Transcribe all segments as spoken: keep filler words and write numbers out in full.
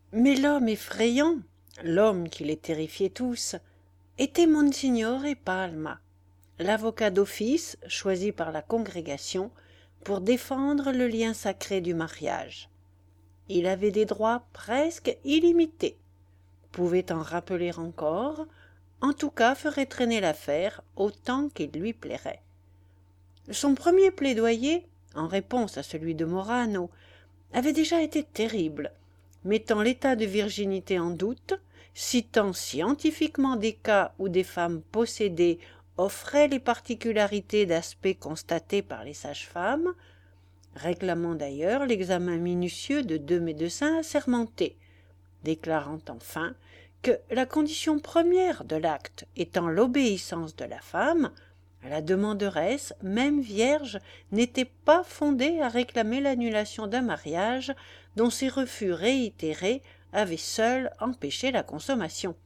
Mais l'homme effrayant, l'homme qui les terrifiait tous, était Monsignore Palma, l'avocat d'office choisi par la congrégation pour défendre le lien sacré du mariage. Il avait des droits presque illimités, pouvait en rappeler encore, en tout cas ferait traîner l'affaire autant qu'il lui plairait. Son premier plaidoyer, en réponse à celui de Morano, avait déjà été terrible, mettant l'état de virginité en doute, citant scientifiquement des cas où des femmes possédées offraient les particularités d'aspect constatées par les sages-femmes, réclamant d'ailleurs l'examen minutieux de deux médecins assermentés, déclarant enfin que la condition première de l'acte étant l'obéissance de la femme, la demanderesse, même vierge, n'était pas fondée à réclamer l'annulation d'un mariage dont ces refus réitérés avaient seuls empêché la consommation.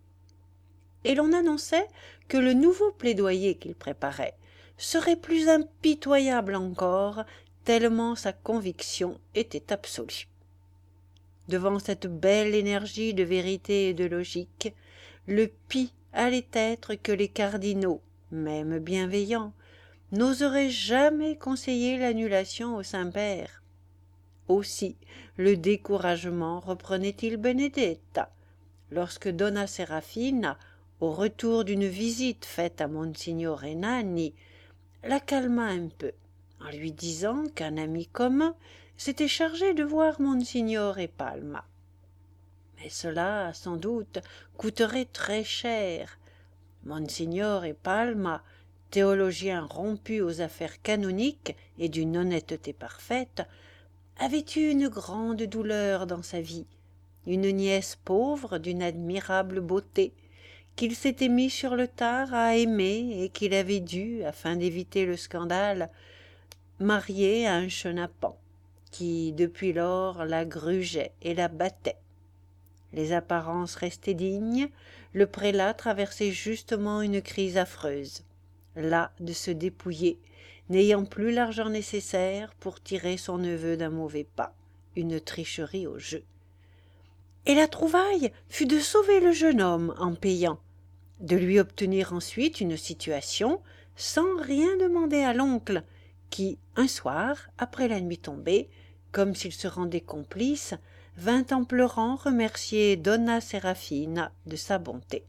Et l'on annonçait que le nouveau plaidoyer qu'il préparait serait plus impitoyable encore, tellement sa conviction était absolue. Devant cette belle énergie de vérité et de logique, le pis allait être que les cardinaux, même bienveillants, n'oseraient jamais conseiller l'annulation au Saint-Père. Aussi le découragement reprenait-il Benedetta, lorsque Donna Serafina, au retour d'une visite faite à Monsignore Nanni, la calma un peu, en lui disant qu'un ami commun s'était chargé de voir Monsignore Palma. Mais cela, sans doute, coûterait très cher. Monsignore Palma, théologien rompu aux affaires canoniques et d'une honnêteté parfaite, avait eu une grande douleur dans sa vie, une nièce pauvre d'une admirable beauté, qu'il s'était mis sur le tard à aimer et qu'il avait dû, afin d'éviter le scandale, marier à un chenapan, qui, depuis lors, la grugeait et la battait. Les apparences restaient dignes, le prélat traversait justement une crise affreuse, las de se dépouiller, n'ayant plus l'argent nécessaire pour tirer son neveu d'un mauvais pas, une tricherie au jeu. Et la trouvaille fut de sauver le jeune homme en payant, de lui obtenir ensuite une situation sans rien demander à l'oncle, qui, un soir, après la nuit tombée, comme s'il se rendait complice, vint en pleurant remercier Donna Serafina de sa bonté.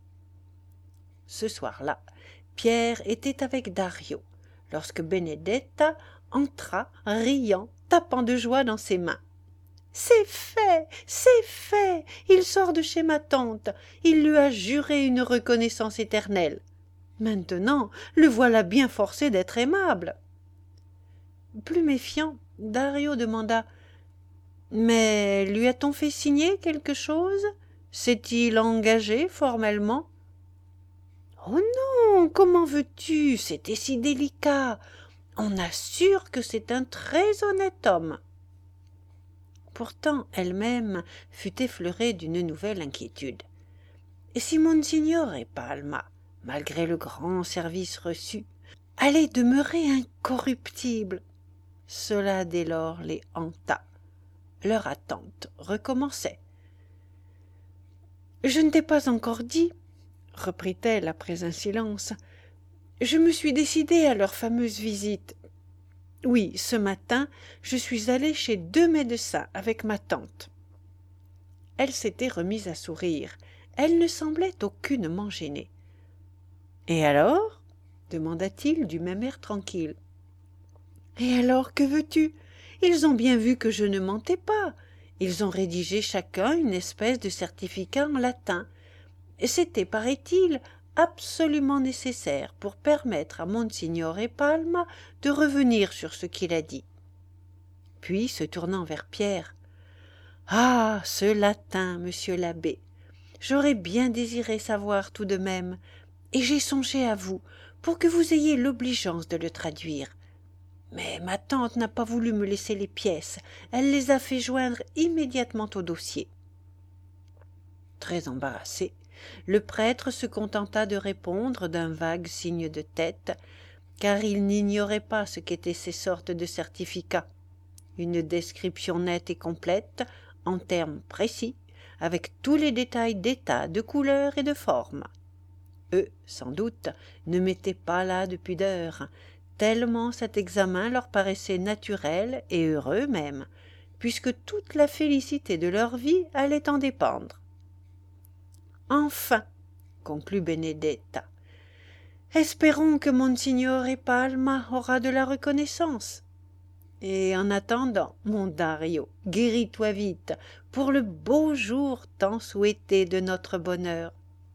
Ce soir-là, Pierre était avec Dario, lorsque Benedetta entra, riant, tapant de joie dans ses mains. « C'est fait, c'est fait, il sort de chez ma tante, il lui a juré une reconnaissance éternelle. Maintenant, le voilà bien forcé d'être aimable. » Plus méfiant, Dario demanda « Mais lui a-t-on fait signer quelque chose? S'est-il engagé formellement ?»« Oh non, comment veux-tu? C'était si délicat. On assure que c'est un très honnête homme. » Pourtant, elle-même fut effleurée d'une nouvelle inquiétude. Et si Monsignore Palma, malgré le grand service reçu, allait demeurer incorruptible? Cela dès lors les hanta. Leur attente recommençait. « Je ne t'ai pas encore dit, reprit-elle après un silence, je me suis décidée à leur fameuse visite. Oui, ce matin, je suis allée chez deux médecins avec ma tante. » Elle s'était remise à sourire. Elle ne semblait aucunement gênée. « Et alors ?» demanda-t-il du même air tranquille. « Et alors, que veux-tu? Ils ont bien vu que je ne mentais pas. Ils ont rédigé chacun une espèce de certificat en latin. C'était, paraît-il, absolument nécessaire pour permettre à Monsignore Palma de revenir sur ce qu'il a dit. » Puis, se tournant vers Pierre, « Ah, ce latin, monsieur l'abbé! J'aurais bien désiré savoir tout de même, et j'ai songé à vous pour que vous ayez l'obligeance de le traduire. Mais ma tante n'a pas voulu me laisser les pièces, elle les a fait joindre immédiatement au dossier. » Très embarrassé, le prêtre se contenta de répondre d'un vague signe de tête, car il n'ignorait pas ce qu'étaient ces sortes de certificats. Une description nette et complète, en termes précis, avec tous les détails d'état, de couleur et de forme. Eux, sans doute, ne mettaient pas là de pudeur, tellement cet examen leur paraissait naturel et heureux même, puisque toute la félicité de leur vie allait en dépendre. Enfin, conclut Benedetta, espérons que Monsignore Palma aura de la reconnaissance. Et en attendant, mon Dario, guéris-toi vite pour le beau jour tant souhaité de notre bonheur.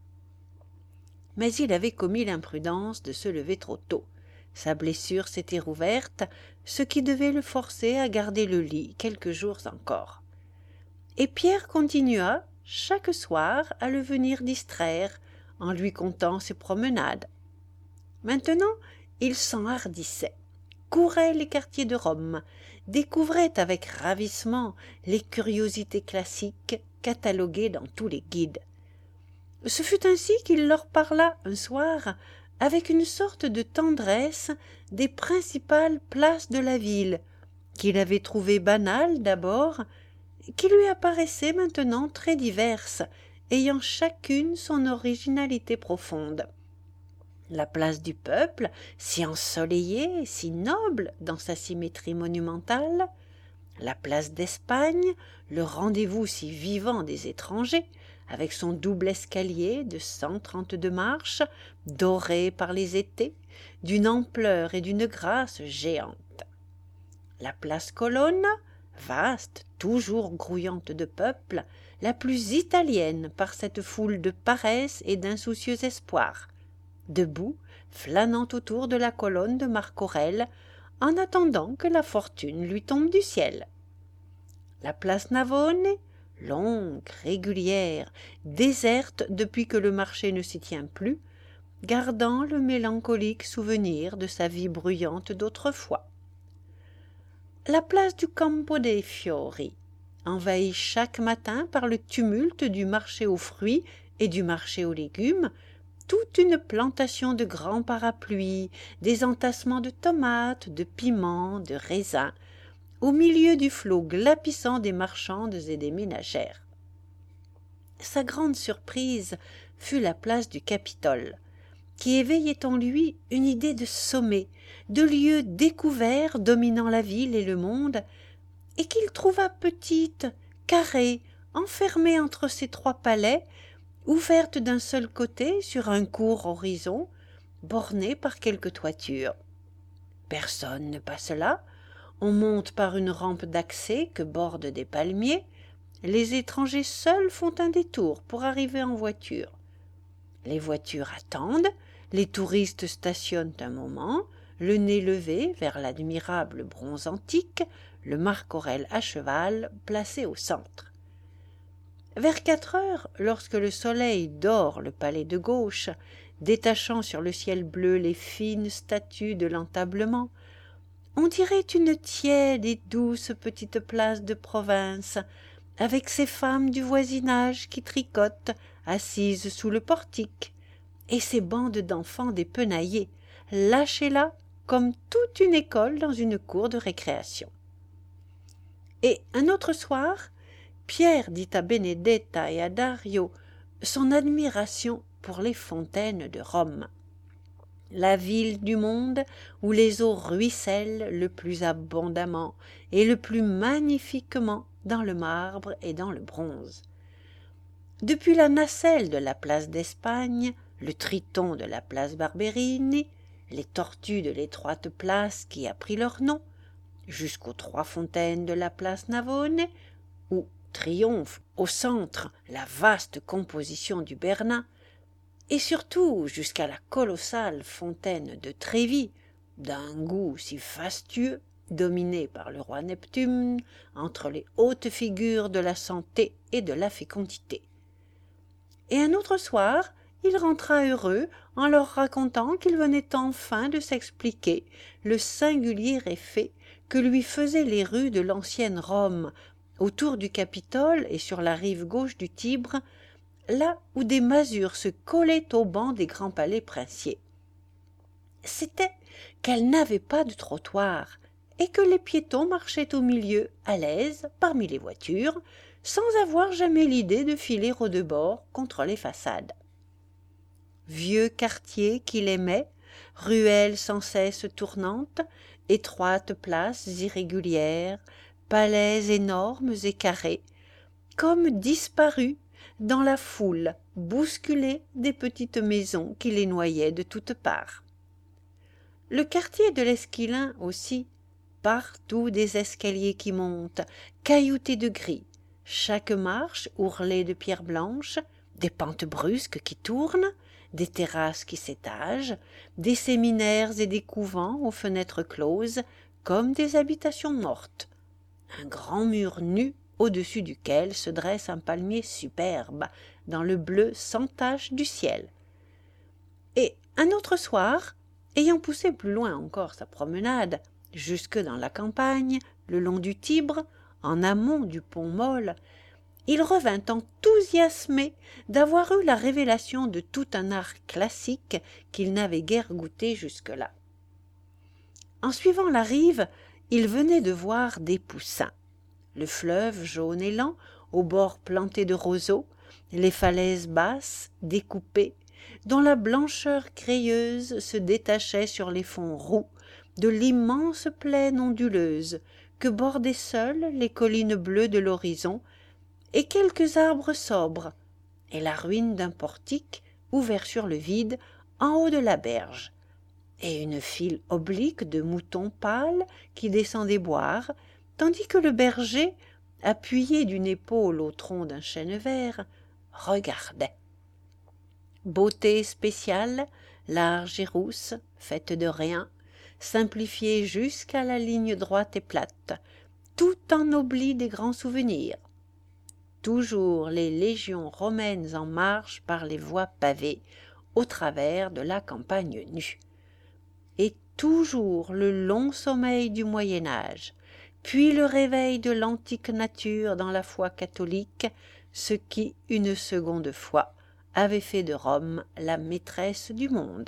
Mais il avait commis l'imprudence de se lever trop tôt. Sa blessure s'était rouverte, ce qui devait le forcer à garder le lit quelques jours encore. Et Pierre continua, chaque soir, à le venir distraire, en lui contant ses promenades. Maintenant, il s'enhardissait, courait les quartiers de Rome, découvrait avec ravissement les curiosités classiques cataloguées dans tous les guides. Ce fut ainsi qu'il leur parla un soir, avec une sorte de tendresse, des principales places de la ville, qu'il avait trouvées banales d'abord, qui lui apparaissaient maintenant très diverses, ayant chacune son originalité profonde. La place du Peuple, si ensoleillée, si noble dans sa symétrie monumentale, la place d'Espagne, le rendez-vous si vivant des étrangers, avec son double escalier de cent trente-deux marches, doré par les étés, d'une ampleur et d'une grâce géantes. La place Colonna, vaste, toujours grouillante de peuple, la plus italienne par cette foule de paresse et d'insoucieux espoir, debout, flânant autour de la colonne de Marc Aurèle, en attendant que la fortune lui tombe du ciel. La place Navone, longue, régulière, déserte depuis que le marché ne s'y tient plus, gardant le mélancolique souvenir de sa vie bruyante d'autrefois. La place du Campo dei Fiori, envahie chaque matin par le tumulte du marché aux fruits et du marché aux légumes, toute une plantation de grands parapluies, des entassements de tomates, de piments, de raisins, au milieu du flot glapissant des marchandes et des ménagères. Sa grande surprise fut la place du Capitole, qui éveillait en lui une idée de sommet, de lieu découvert dominant la ville et le monde, et qu'il trouva petite, carrée, enfermée entre ses trois palais, ouverte d'un seul côté sur un court horizon, bornée par quelques toitures. Personne ne passe là, on monte par une rampe d'accès que bordent des palmiers, les étrangers seuls font un détour pour arriver en voiture. Les voitures attendent, les touristes stationnent un moment, le nez levé vers l'admirable bronze antique, le Marc Aurèle à cheval placé au centre. Vers quatre heures, lorsque le soleil dore le palais de gauche, détachant sur le ciel bleu les fines statues de l'entablement, on dirait une tiède et douce petite place de province, avec ses femmes du voisinage qui tricotent, assises sous le portique, et ces bandes d'enfants dépenaillés, lâchés là comme toute une école dans une cour de récréation. Et un autre soir, Pierre dit à Benedetta et à Dario son admiration pour les fontaines de Rome, la ville du monde où les eaux ruissellent le plus abondamment et le plus magnifiquement dans le marbre et dans le bronze. Depuis la nacelle de la place d'Espagne, le triton de la place Barberini, les tortues de l'étroite place qui a pris leur nom, jusqu'aux trois fontaines de la place Navone, où triomphe au centre la vaste composition du Bernin, et surtout jusqu'à la colossale fontaine de Trévi, d'un goût si fastueux, dominée par le roi Neptune, entre les hautes figures de la santé et de la fécondité. Et un autre soir, il rentra heureux en leur racontant qu'il venait enfin de s'expliquer le singulier effet que lui faisaient les rues de l'ancienne Rome, autour du Capitole et sur la rive gauche du Tibre, là où des masures se collaient aux bancs des grands palais princiers. C'était qu'elles n'avaient pas de trottoir, et que les piétons marchaient au milieu, à l'aise, parmi les voitures, sans avoir jamais l'idée de filer au debord contre les façades. Vieux quartier qu'il aimait, ruelles sans cesse tournantes, étroites places irrégulières, palais énormes et carrés, comme disparus dans la foule bousculée des petites maisons qui les noyaient de toutes parts. Le quartier de l'Esquilin aussi, partout des escaliers qui montent, cailloutés de gris, chaque marche ourlée de pierres blanches, des pentes brusques qui tournent, des terrasses qui s'étagent, des séminaires et des couvents aux fenêtres closes, comme des habitations mortes. Un grand mur nu au-dessus duquel se dresse un palmier superbe, dans le bleu sans tache du ciel. Et un autre soir, ayant poussé plus loin encore sa promenade, jusque dans la campagne, le long du Tibre, en amont du pont Molle, il revint enthousiasmé d'avoir eu la révélation de tout un art classique qu'il n'avait guère goûté jusque-là. En suivant la rive, il venait de voir des poussins. Le fleuve jaune et lent, aux bords plantés de roseaux, les falaises basses, découpées, dont la blancheur crayeuse se détachait sur les fonds roux de l'immense plaine onduleuse que bordaient seules les collines bleues de l'horizon et quelques arbres sobres, et la ruine d'un portique ouvert sur le vide en haut de la berge, et une file oblique de moutons pâles qui descendaient boire, tandis que le berger, appuyé d'une épaule au tronc d'un chêne vert, regardait. Beauté spéciale, large et rousse, faite de rien, simplifiée jusqu'à la ligne droite et plate, tout ennoblie des grands souvenirs. Toujours les légions romaines en marche par les voies pavées, au travers de la campagne nue. Et toujours le long sommeil du Moyen-Âge, puis le réveil de l'antique nature dans la foi catholique, ce qui, une seconde fois, avait fait de Rome la maîtresse du monde.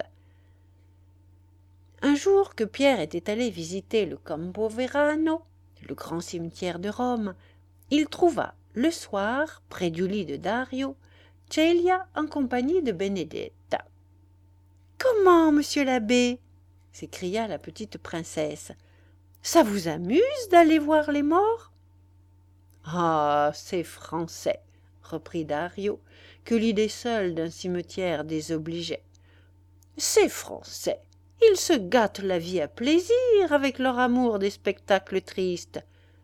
Un jour que Pierre était allé visiter le Campo Verano, le grand cimetière de Rome, il trouva, le soir, près du lit de Dario, Celia en compagnie de Benedetta. « Comment, monsieur l'abbé ?» s'écria la petite princesse. « Ça vous amuse d'aller voir les morts ?»« Ah, c'est français !» reprit Dario, que l'idée seule d'un cimetière désobligeait. « C'est français. Ils se gâtent la vie à plaisir avec leur amour des spectacles tristes. »«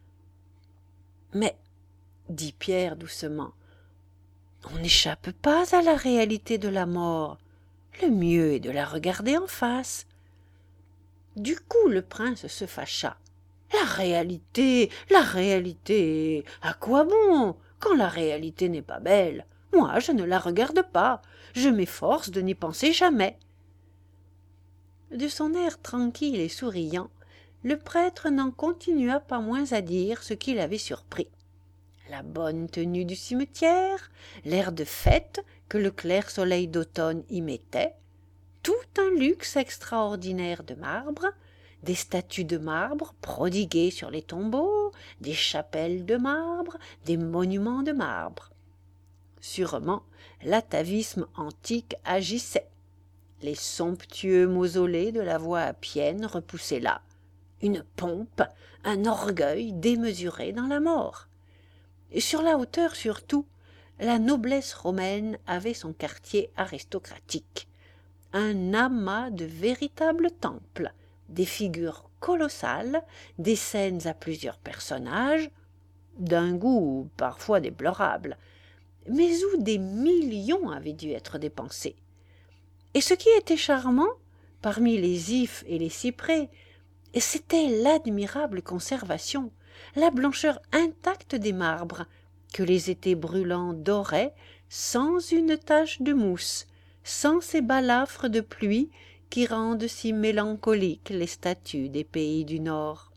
Mais, dit Pierre doucement, on n'échappe pas à la réalité de la mort. Le mieux est de la regarder en face. » Du coup, le prince se fâcha. « La réalité, la réalité, à quoi bon, quand la réalité n'est pas belle? Moi, je ne la regarde pas, je m'efforce de n'y penser jamais. » De son air tranquille et souriant, le prêtre n'en continua pas moins à dire ce qui l'avait surpris. La bonne tenue du cimetière, l'air de fête que le clair soleil d'automne y mettait, tout un luxe extraordinaire de marbre, des statues de marbre prodiguées sur les tombeaux, des chapelles de marbre, des monuments de marbre. Sûrement, l'atavisme antique agissait. Les somptueux mausolées de la voie appienne repoussaient là, une pompe, un orgueil démesuré dans la mort. Et sur la hauteur surtout, la noblesse romaine avait son quartier aristocratique, un amas de véritables temples, des figures colossales, des scènes à plusieurs personnages, d'un goût parfois déplorable, mais où des millions avaient dû être dépensés. Et ce qui était charmant, parmi les ifs et les cyprès, c'était l'admirable conservation, la blancheur intacte des marbres, que les étés brûlants doraient sans une tache de mousse, sans ces balafres de pluie qui rendent si mélancoliques les statues des pays du Nord.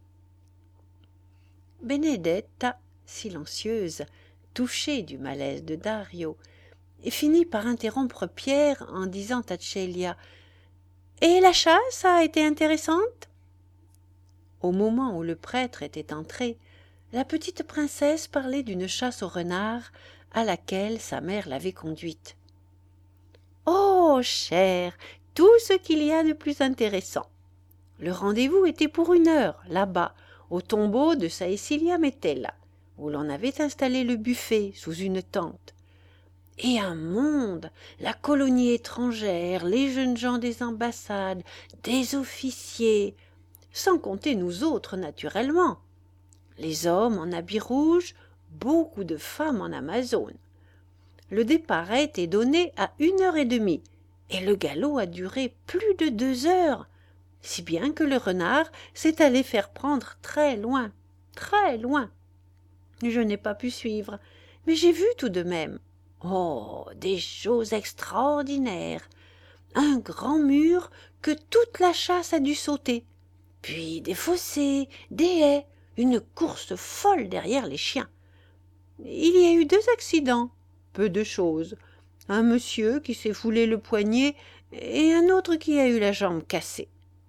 Benedetta, silencieuse, touchée du malaise de Dario, finit par interrompre Pierre en disant à Celia « Et la chasse a été intéressante ?» Au moment où le prêtre était entré, la petite princesse parlait d'une chasse au renard à laquelle sa mère l'avait conduite. « Oh, chère, tout ce qu'il y a de plus intéressant. Le rendez-vous était pour une heure, là-bas, au tombeau de Saïcilia Metella, où l'on avait installé le buffet sous une tente. Et un monde, la colonie étrangère, les jeunes gens des ambassades, des officiers, sans compter nous autres naturellement. Les hommes en habits rouges, beaucoup de femmes en amazone. Le départ a été donné à une heure et demie, et le galop a duré plus de deux heures, si bien que le renard s'est allé faire prendre très loin, très loin. Je n'ai pas pu suivre, mais j'ai vu tout de même. Oh, des choses extraordinaires! Un grand mur que toute la chasse a dû sauter, puis des fossés, des haies, une course folle derrière les chiens. Il y a eu deux accidents, peu de choses. Un monsieur qui s'est foulé le poignet et un autre qui a eu la jambe cassée.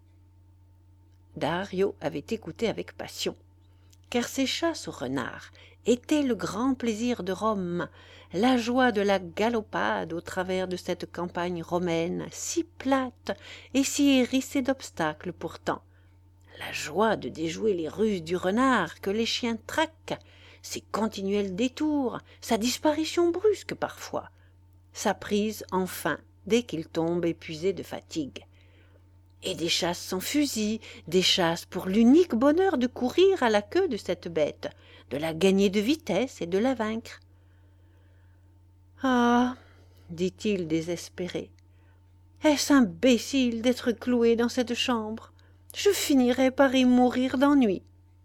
Dario avait écouté avec passion, car ces chasses au renard étaient le grand plaisir de Rome, la joie de la galopade au travers de cette campagne romaine si plate et si hérissée d'obstacles pourtant, la joie de déjouer les ruses du renard que les chiens traquent, ses continuels détours, sa disparition brusque parfois, sa prise enfin dès qu'il tombe épuisé de fatigue. Et des chasses sans fusil, des chasses pour l'unique bonheur de courir à la queue de cette bête, de la gagner de vitesse et de la vaincre. « Ah !» dit-il désespéré, « est-ce imbécile d'être cloué dans cette chambre? Je finirai par y mourir d'ennui. »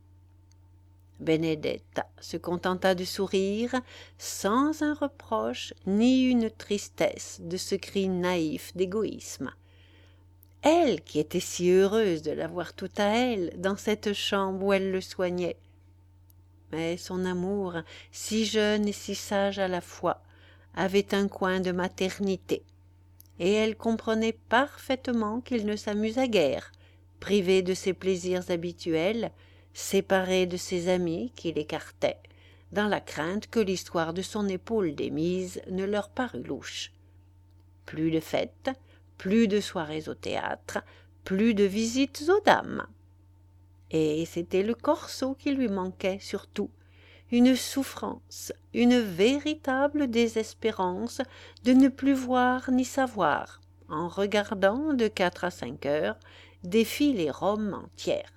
Benedetta se contenta de sourire, sans un reproche ni une tristesse de ce cri naïf d'égoïsme. Elle qui était si heureuse de l'avoir tout à elle dans cette chambre où elle le soignait. Mais son amour, si jeune et si sage à la fois, avait un coin de maternité, et elle comprenait parfaitement qu'il ne s'amusât guère, privé de ses plaisirs habituels, séparé de ses amis qui l'écartaient, dans la crainte que l'histoire de son épaule démise ne leur parût louche. Plus de fêtes, plus de soirées au théâtre, plus de visites aux dames. Et c'était le corso qui lui manquait surtout, une souffrance, une véritable désespérance de ne plus voir ni savoir, en regardant de quatre à cinq heures défiler Rome entière.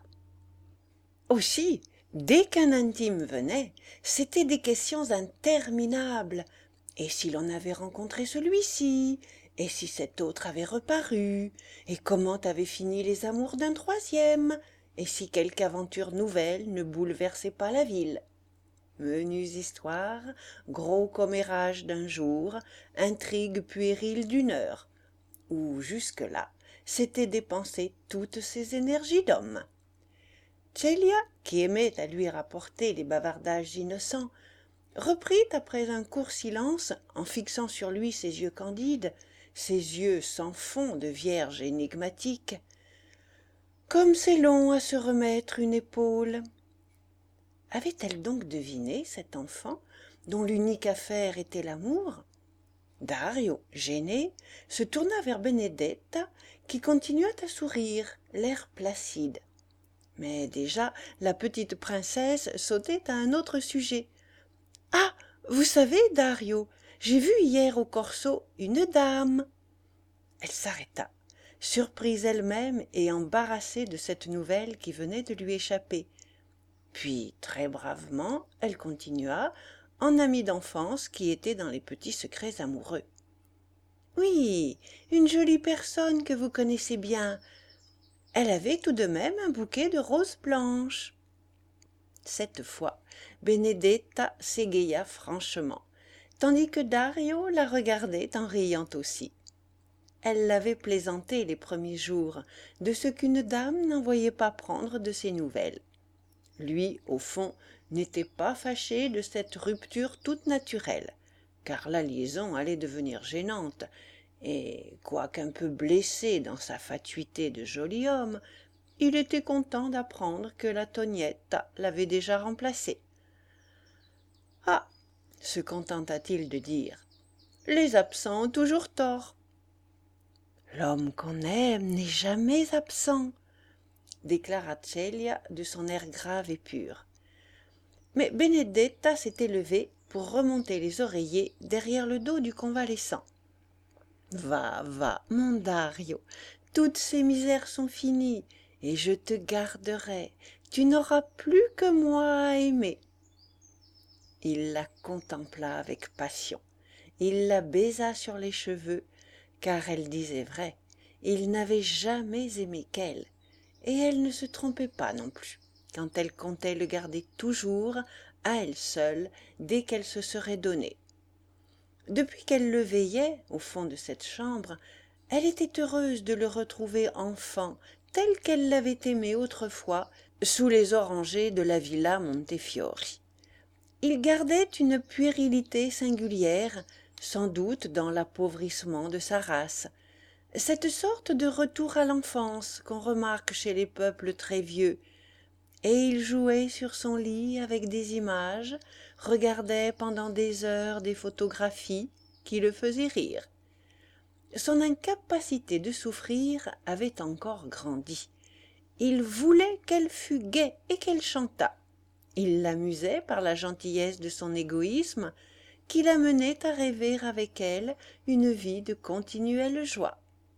Aussi, dès qu'un intime venait, c'étaient des questions interminables. Et si l'on avait rencontré celui-ci? Et si cet autre avait reparu? Et comment avaient fini les amours d'un troisième? Et si quelque aventure nouvelle ne bouleversait pas la ville? Menues histoires, gros commérages d'un jour, intrigues puériles d'une heure, où jusque-là s'étaient dépensées toutes ses énergies d'homme. Célia, qui aimait à lui rapporter les bavardages innocents, reprit après un court silence, en fixant sur lui ses yeux candides, ses yeux sans fond de vierge énigmatique. « Comme c'est long à se remettre une épaule !» Avait-elle donc deviné cet enfant, dont l'unique affaire était l'amour? Dario, gêné, se tourna vers Benedetta, qui continua à sourire, l'air placide. Mais déjà la petite princesse sautait à un autre sujet. « Ah, vous savez, Dario, j'ai vu hier au corso une dame. » Elle s'arrêta, surprise elle-même et embarrassée de cette nouvelle qui venait de lui échapper. Puis, très bravement, elle continua, en amie d'enfance qui était dans les petits secrets amoureux. « Oui, une jolie personne que vous connaissez bien. Elle avait tout de même un bouquet de roses blanches. » Cette fois, Benedetta s'égaya franchement, tandis que Dario la regardait en riant aussi. Elle l'avait plaisanté les premiers jours de ce qu'une dame n'en voyait pas prendre de ses nouvelles. Lui, au fond, n'était pas fâché de cette rupture toute naturelle, car la liaison allait devenir gênante, et, quoiqu'un peu blessé dans sa fatuité de joli homme, il était content d'apprendre que la Tonietta l'avait déjà remplacé, Ah, se contenta-t-il de dire, les absents ont toujours tort. L'homme qu'on aime n'est jamais absent, déclara Celia de son air grave et pur. Mais Benedetta s'était levée pour remonter les oreillers derrière le dos du convalescent. Va, va, mon Dario, toutes ces misères sont finies, et je te garderai. Tu n'auras plus que moi à aimer. Il la contempla avec passion. Il la baisa sur les cheveux, car elle disait vrai. Il n'avait jamais aimé qu'elle, et elle ne se trompait pas non plus, quand elle comptait le garder toujours à elle seule dès qu'elle se serait donnée. Depuis qu'elle le veillait au fond de cette chambre, elle était heureuse de le retrouver enfant tel qu'elle l'avait aimé autrefois sous les orangers de la villa Montefiori. Il gardait une puérilité singulière, sans doute dans l'appauvrissement de sa race, cette sorte de retour à l'enfance qu'on remarque chez les peuples très vieux, et il jouait sur son lit avec des images, regardait pendant des heures des photographies qui le faisaient rire. Son incapacité de souffrir avait encore grandi. Il voulait qu'elle fût gaie et qu'elle chantât. Il l'amusait par la gentillesse de son égoïsme qui l'amenait à rêver avec elle une vie de continuelle joie.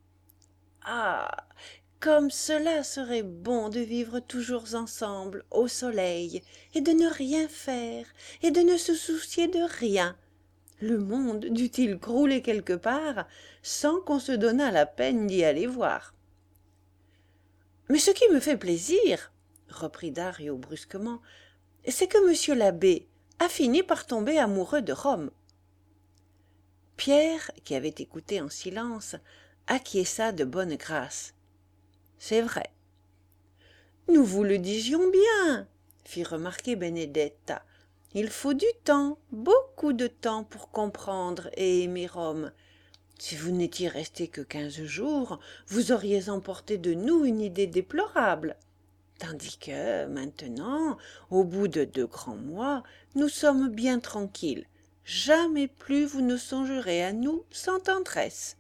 Ah, comme cela serait bon de vivre toujours ensemble au soleil et de ne rien faire et de ne se soucier de rien. Le monde dût-il crouler quelque part sans qu'on se donnât la peine d'y aller voir. Mais ce qui me fait plaisir, reprit Dario brusquement, c'est que monsieur l'abbé a fini par tomber amoureux de Rome. Pierre, qui avait écouté en silence, acquiesça de bonne grâce. C'est vrai. Nous vous le disions bien, fit remarquer Benedetta. Il faut du temps, beaucoup de temps pour comprendre et aimer Rome. Si vous n'étiez resté que quinze jours, vous auriez emporté de nous une idée déplorable. Tandis que, maintenant, au bout de deux grands mois, nous sommes bien tranquilles. Jamais plus vous ne songerez à nous sans tendresse.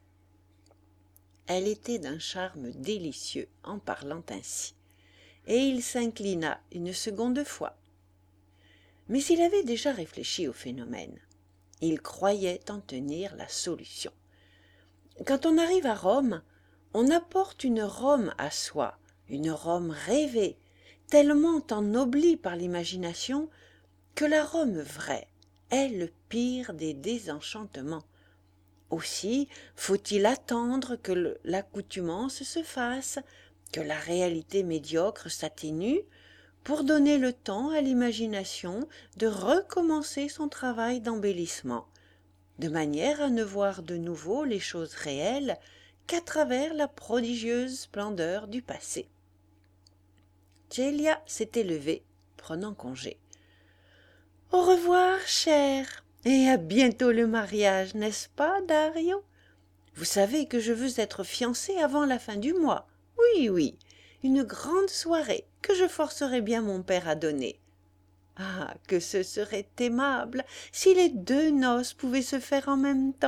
Elle était d'un charme délicieux en parlant ainsi, et il s'inclina une seconde fois. Mais il avait déjà réfléchi au phénomène. Il croyait en tenir la solution. Quand on arrive à Rome, on apporte une Rome à soi, une Rome rêvée, tellement ennoblie par l'imagination que la Rome vraie est le pire des désenchantements. Aussi faut-il attendre que l'accoutumance se fasse, que la réalité médiocre s'atténue, pour donner le temps à l'imagination de recommencer son travail d'embellissement, de manière à ne voir de nouveau les choses réelles qu'à travers la prodigieuse splendeur du passé. Celia s'était levée, prenant congé. « Au revoir, cher, et à bientôt le mariage, n'est-ce pas, Dario? Vous savez que je veux être fiancée avant la fin du mois. Oui, oui, une grande soirée que je forcerai bien mon père à donner. Ah, que ce serait aimable si les deux noces pouvaient se faire en même temps. »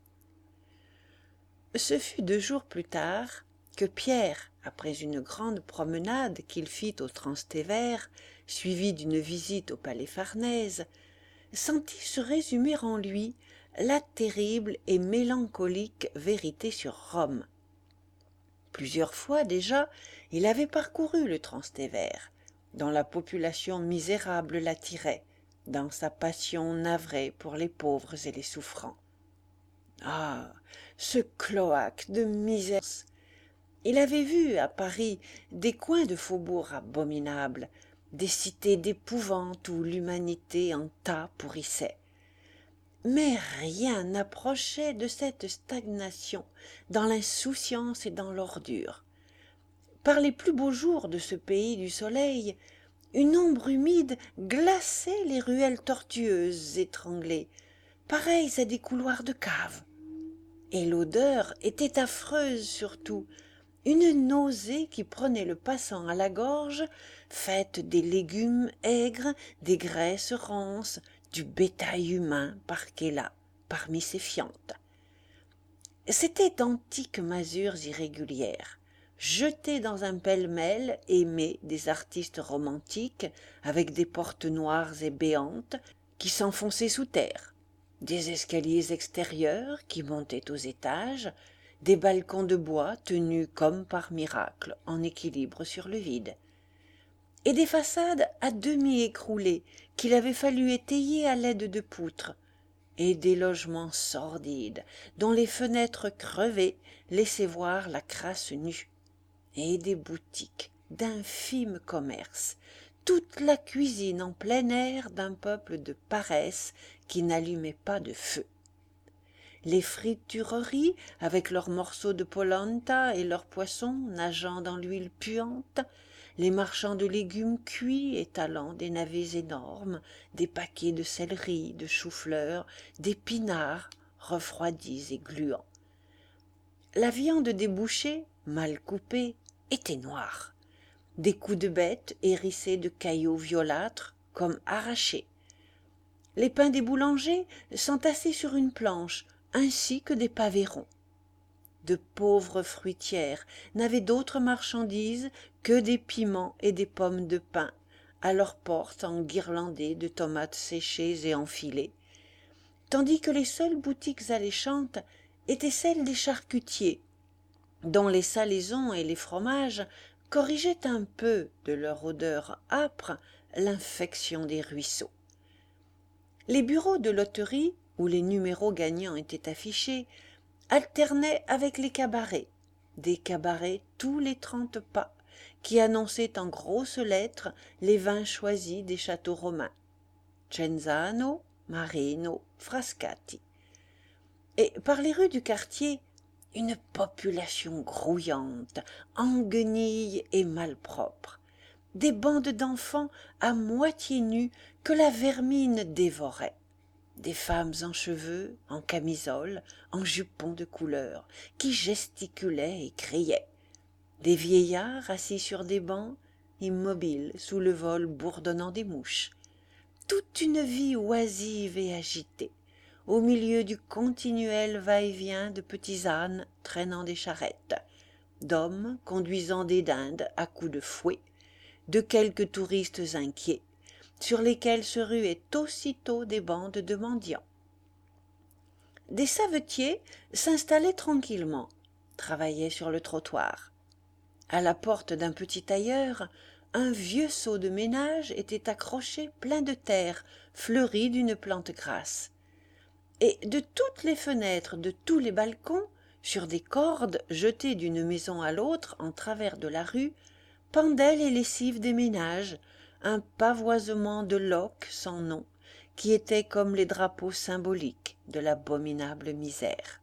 Ce fut deux jours plus tard que Pierre, après une grande promenade qu'il fit au Transtévère, suivie d'une visite au palais Farnèse, sentit se résumer en lui la terrible et mélancolique vérité sur Rome. Plusieurs fois déjà, il avait parcouru le Transtévère, dont la population misérable l'attirait, dans sa passion navrée pour les pauvres et les souffrants. Ah, ce cloaque de misère! Il avait vu à Paris des coins de faubourgs abominables, des cités d'épouvante où l'humanité en tas pourrissait. Mais rien n'approchait de cette stagnation dans l'insouciance et dans l'ordure. Par les plus beaux jours de ce pays du soleil, une ombre humide glaçait les ruelles tortueuses étranglées, pareilles à des couloirs de cave. Et l'odeur était affreuse surtout, une nausée qui prenait le passant à la gorge, faite des légumes aigres, des graisses rances, du bétail humain parqué là, parmi ses fientes. C'étaient d'antiques masures irrégulières, jetées dans un pêle-mêle aimé des artistes romantiques, avec des portes noires et béantes qui s'enfonçaient sous terre, des escaliers extérieurs qui montaient aux étages, des balcons de bois tenus comme par miracle en équilibre sur le vide, et des façades à demi écroulées qu'il avait fallu étayer à l'aide de poutres, et des logements sordides dont les fenêtres crevées laissaient voir la crasse nue, et des boutiques d'infimes commerces, toute la cuisine en plein air d'un peuple de paresse qui n'allumait pas de feu. Les fritureries, avec leurs morceaux de polenta et leurs poissons nageant dans l'huile puante, les marchands de légumes cuits étalant des navets énormes, des paquets de céleri, de choux-fleurs, d'épinards refroidis et gluants. La viande des bouchers, mal coupée, était noire. Des coups de bête hérissés de caillots violâtres comme arrachés. Les pains des boulangers s'entassaient sur une planche, ainsi que des pavés ronds. De pauvres fruitières n'avaient d'autres marchandises que des piments et des pommes de pin, à leurs portes enguirlandées de tomates séchées et enfilées, tandis que les seules boutiques alléchantes étaient celles des charcutiers, dont les salaisons et les fromages corrigeaient un peu de leur odeur âpre l'infection des ruisseaux. Les bureaux de loterie, où les numéros gagnants étaient affichés, alternaient avec les cabarets, des cabarets tous les trente pas, qui annonçaient en grosses lettres les vins choisis des châteaux romains, Cenzano, Marino, Frascati. Et par les rues du quartier, une population grouillante, en guenilles et malpropre, des bandes d'enfants à moitié nus que la vermine dévorait, des femmes en cheveux, en camisole, en jupons de couleur, qui gesticulaient et criaient, des vieillards assis sur des bancs, immobiles sous le vol bourdonnant des mouches, toute une vie oisive et agitée, au milieu du continuel va-et-vient de petits ânes traînant des charrettes, d'hommes conduisant des dindes à coups de fouet, de quelques touristes inquiets, sur lesquels se ruaient aussitôt des bandes de mendiants. Des savetiers s'installaient tranquillement, travaillaient sur le trottoir. À la porte d'un petit tailleur, un vieux seau de ménage était accroché plein de terre, fleuri d'une plante grasse. Et de toutes les fenêtres, de tous les balcons, sur des cordes jetées d'une maison à l'autre en travers de la rue, pendaient les lessives des ménages, un pavoisement de loques sans nom, qui étaient comme les drapeaux symboliques de l'abominable misère.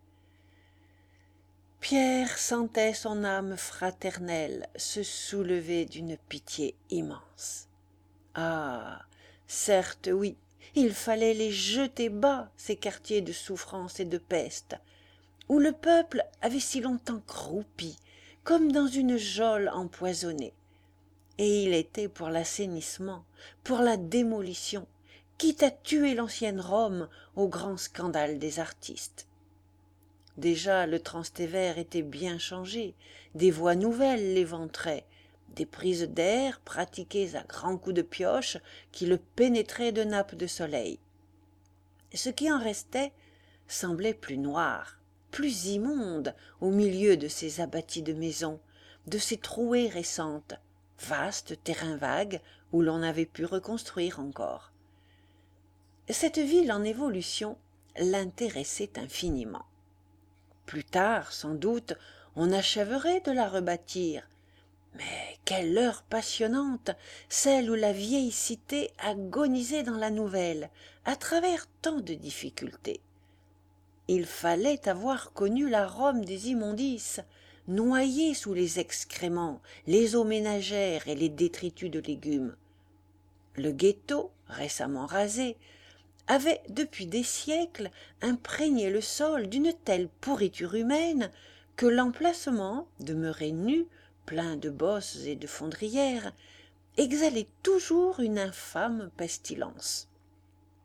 Pierre sentait son âme fraternelle se soulever d'une pitié immense. Ah, certes, oui, il fallait les jeter bas, ces quartiers de souffrance et de peste, où le peuple avait si longtemps croupi, comme dans une geôle empoisonnée. Et il était pour l'assainissement, pour la démolition, quitte à tuer l'ancienne Rome au grand scandale des artistes. Déjà le Transtévère était bien changé, des voies nouvelles l'éventraient, des prises d'air pratiquées à grands coups de pioche qui le pénétraient de nappes de soleil. Ce qui en restait semblait plus noir, plus immonde au milieu de ces abattis de maisons, de ces trouées récentes, vastes terrains vagues où l'on avait pu reconstruire encore. Cette ville en évolution l'intéressait infiniment. Plus tard, sans doute, on achèverait de la rebâtir, mais quelle heure passionnante, celle où la vieille cité agonisait dans la nouvelle, à travers tant de difficultés. Il fallait avoir connu la Rome des immondices, noyée sous les excréments, les eaux ménagères et les détritus de légumes. Le ghetto, récemment rasé, avait depuis des siècles imprégné le sol d'une telle pourriture humaine que l'emplacement, demeuré nu, plein de bosses et de fondrières, exhalait toujours une infâme pestilence.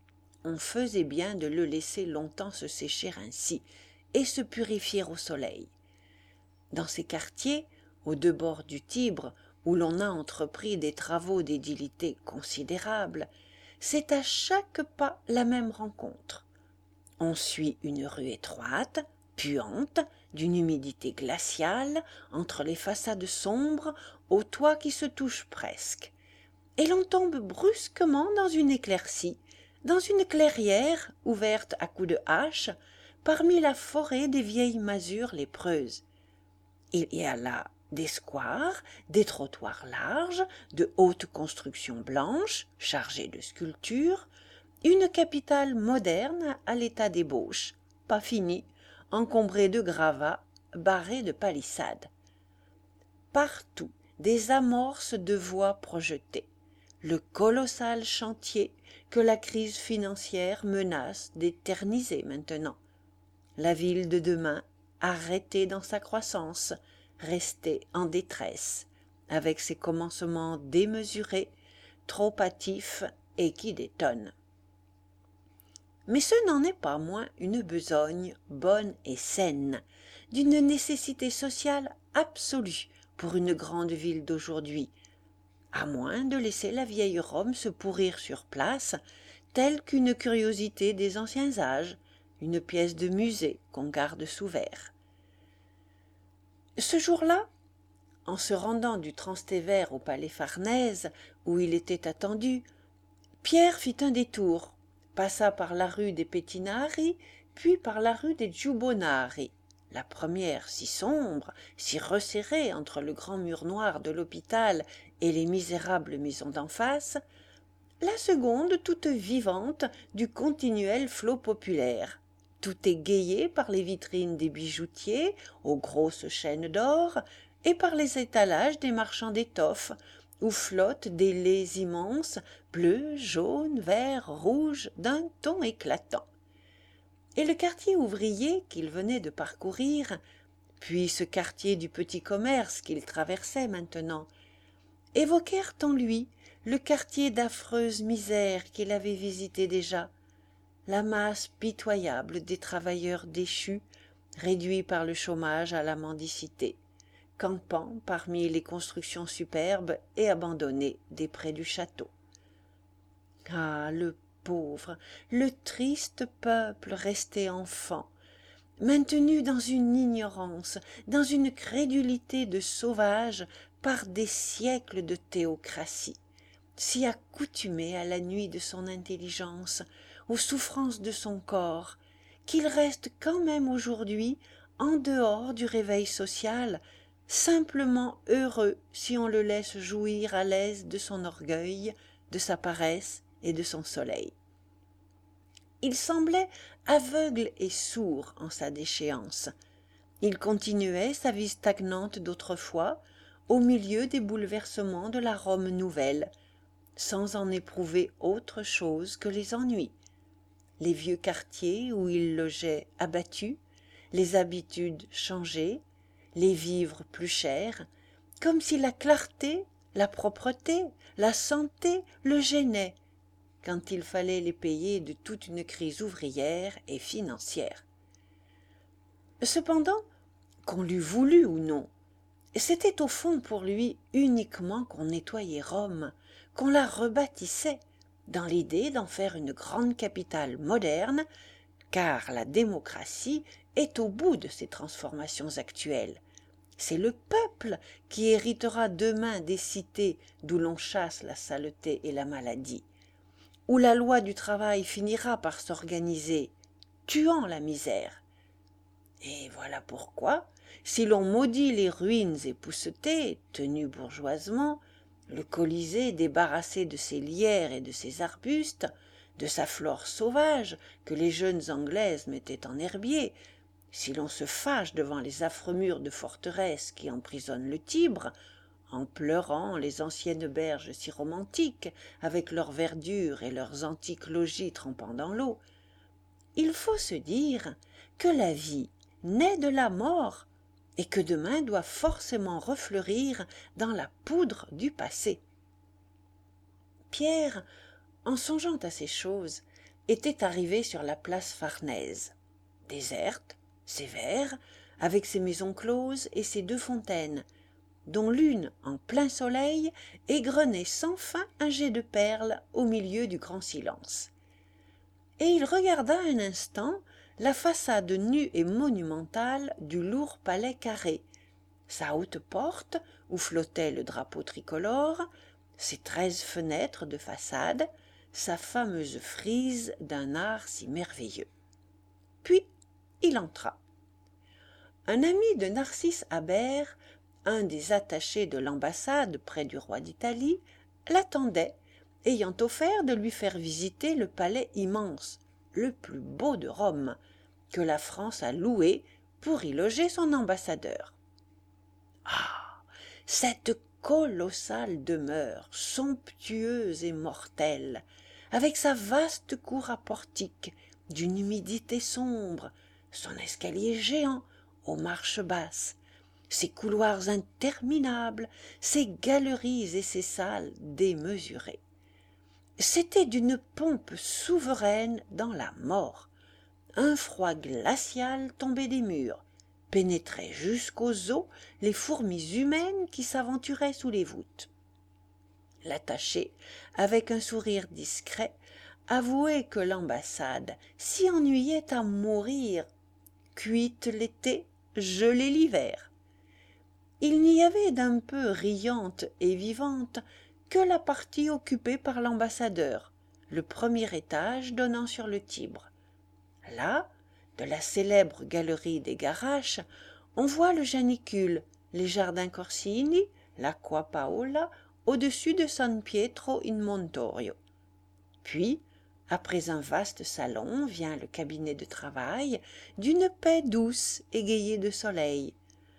on faisait bien de le laisser longtemps se sécher ainsi et se purifier au soleil. Dans ces quartiers, aux deux bords du Tibre, où l'on a entrepris des travaux d'édilité considérables, c'est à chaque pas la même rencontre. On suit une rue étroite, puante, d'une humidité glaciale, entre les façades sombres, aux toits qui se touchent presque, et l'on tombe brusquement dans une éclaircie, dans une clairière ouverte à coups de hache, parmi la forêt des vieilles masures lépreuses. Il y a là des squares, des trottoirs larges, de hautes constructions blanches, chargées de sculptures, une capitale moderne à l'état d'ébauche, pas finie, encombrée de gravats, barrée de palissades. Partout, des amorces de voies projetées, le colossal chantier que la crise financière menace d'éterniser maintenant. La ville de demain, arrêtée dans sa croissance, restée en détresse, avec ses commencements démesurés, trop hâtifs et qui détonnent. Mais ce n'en est pas moins une besogne bonne et saine, d'une nécessité sociale absolue pour une grande ville d'aujourd'hui, à moins de laisser la vieille Rome se pourrir sur place, telle qu'une curiosité des anciens âges, une pièce de musée qu'on garde sous verre. Ce jour-là, en se rendant du Transtévère au palais Farnèse, où il était attendu, Pierre fit un détour, passa par la rue des Pettinari, puis par la rue des Giubbonari, la première si sombre, si resserrée entre le grand mur noir de l'hôpital et les misérables maisons d'en face, la seconde toute vivante du continuel flot populaire, tout égayé par les vitrines des bijoutiers aux grosses chaînes d'or et par les étalages des marchands d'étoffes, où flottent des laits immenses, bleus, jaunes, verts, rouges, d'un ton éclatant. Et le quartier ouvrier qu'il venait de parcourir, puis ce quartier du petit commerce qu'il traversait maintenant, évoquèrent en lui le quartier d'affreuse misère qu'il avait visité déjà, la masse pitoyable des travailleurs déchus, réduits par le chômage à la mendicité, campant parmi les constructions superbes et abandonnées des prés du château. Ah, le pauvre, le triste peuple resté enfant, maintenu dans une ignorance, dans une crédulité de sauvage par des siècles de théocratie, si accoutumé à la nuit de son intelligence, aux souffrances de son corps, qu'il reste quand même aujourd'hui en dehors du réveil social, simplement heureux si on le laisse jouir à l'aise de son orgueil, de sa paresse et de son soleil. Il semblait aveugle et sourd en sa déchéance. Il continuait sa vie stagnante d'autrefois, au milieu des bouleversements de la Rome nouvelle, sans en éprouver autre chose que les ennuis. Les vieux quartiers où il logeait abattus, les habitudes changées, les vivres plus chers, comme si la clarté, la propreté, la santé le gênaient, quand il fallait les payer de toute une crise ouvrière et financière. Cependant, qu'on l'eût voulu ou non, c'était au fond pour lui uniquement qu'on nettoyait Rome, qu'on la rebâtissait, dans l'idée d'en faire une grande capitale moderne, car la démocratie est au bout de ces transformations actuelles. C'est le peuple qui héritera demain des cités d'où l'on chasse la saleté et la maladie, où la loi du travail finira par s'organiser, tuant la misère. Et voilà pourquoi, si l'on maudit les ruines époussetées, tenues bourgeoisement, le Colisée débarrassé de ses lierres et de ses arbustes, de sa flore sauvage que les jeunes Anglaises mettaient en herbier, si l'on se fâche devant les affreux murs de forteresse qui emprisonnent le Tibre, en pleurant les anciennes berges si romantiques, avec leur verdure et leurs antiques logis trempant dans l'eau, il faut se dire que la vie naît de la mort et que demain doit forcément refleurir dans la poudre du passé. Pierre, en songeant à ces choses, était arrivé sur la place Farnèse, déserte, sévère, avec ses maisons closes et ses deux fontaines, dont l'une, en plein soleil, égrenait sans fin un jet de perles au milieu du grand silence. Et il regarda un instant la façade nue et monumentale du lourd palais carré, sa haute porte où flottait le drapeau tricolore, ses treize fenêtres de façade, sa fameuse frise d'un art si merveilleux. Puis il entra. Un ami de Narcisse Habert, un des attachés de l'ambassade près du roi d'Italie, l'attendait, ayant offert de lui faire visiter le palais immense, le plus beau de Rome, que la France a loué pour y loger son ambassadeur. Ah, cette colossale demeure, somptueuse et mortelle, avec sa vaste cour à portiques, d'une humidité sombre, son escalier géant aux marches basses, ses couloirs interminables, ses galeries et ses salles démesurées. C'était d'une pompe souveraine dans la mort. Un froid glacial tombait des murs, pénétrait jusqu'aux os les fourmis humaines qui s'aventuraient sous les voûtes. L'attaché, avec un sourire discret, avouait que l'ambassade s'y ennuyait à mourir, cuite l'été, gelée l'hiver. Il n'y avait d'un peu riante et vivante que la partie occupée par l'ambassadeur, le premier étage donnant sur le Tibre. Là, de la célèbre galerie des Garaches, on voit le Janicule, les jardins Corsini, l'Acqua Paola, au-dessus de San Pietro in Montorio. Puis, après un vaste salon, vient le cabinet de travail, d'une paix douce égayée de soleil.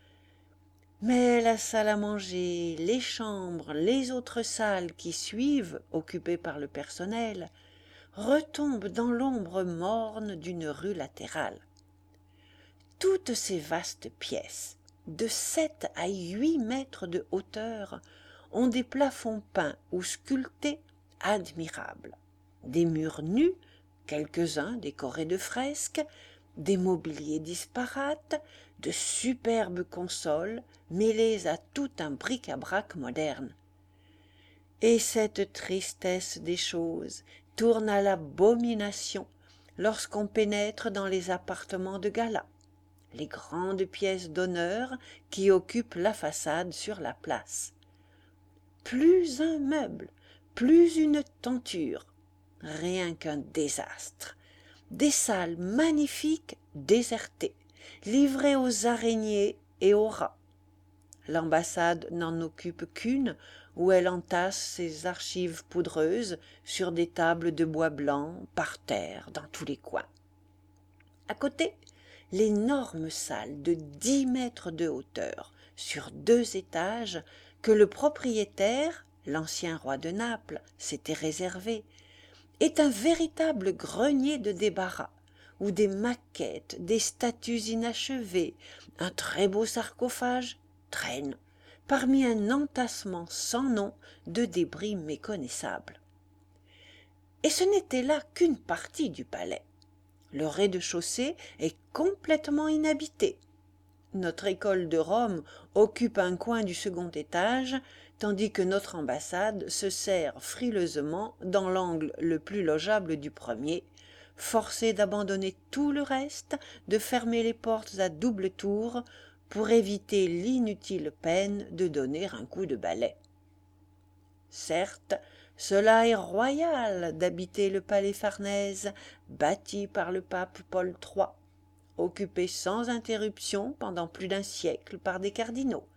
Mais la salle à manger, les chambres, les autres salles qui suivent, occupées par le personnel, retombent dans l'ombre morne d'une rue latérale. Toutes ces vastes pièces, de sept à huit mètres de hauteur, ont des plafonds peints ou sculptés admirables, des murs nus, quelques-uns décorés de fresques, des mobiliers disparates, de superbes consoles mêlées à tout un bric-à-brac moderne. Et cette tristesse des choses tourne à l'abomination lorsqu'on pénètre dans les appartements de gala, les grandes pièces d'honneur qui occupent la façade sur la place. Plus un meuble, plus une tenture, rien qu'un désastre. Des salles magnifiques désertées, livrées aux araignées et aux rats. L'ambassade n'en occupe qu'une, où elle entasse ses archives poudreuses sur des tables de bois blanc, par terre, dans tous les coins. À côté, l'énorme salle de dix mètres de hauteur, sur deux étages, que le propriétaire, l'ancien roi de Naples, s'était réservée, est un véritable grenier de débarras, où des maquettes, des statues inachevées, un très beau sarcophage traînent, parmi un entassement sans nom de débris méconnaissables. Et ce n'était là qu'une partie du palais. Le rez-de-chaussée est complètement inhabité. Notre école de Rome occupe un coin du second étage, tandis que notre ambassade se serre frileusement dans l'angle le plus logeable du premier, forcée d'abandonner tout le reste, de fermer les portes à double tour, pour éviter l'inutile peine de donner un coup de balai. Certes, cela est royal d'habiter le palais Farnèse, bâti par le pape Paul trois, occupé sans interruption pendant plus d'un siècle par des cardinaux.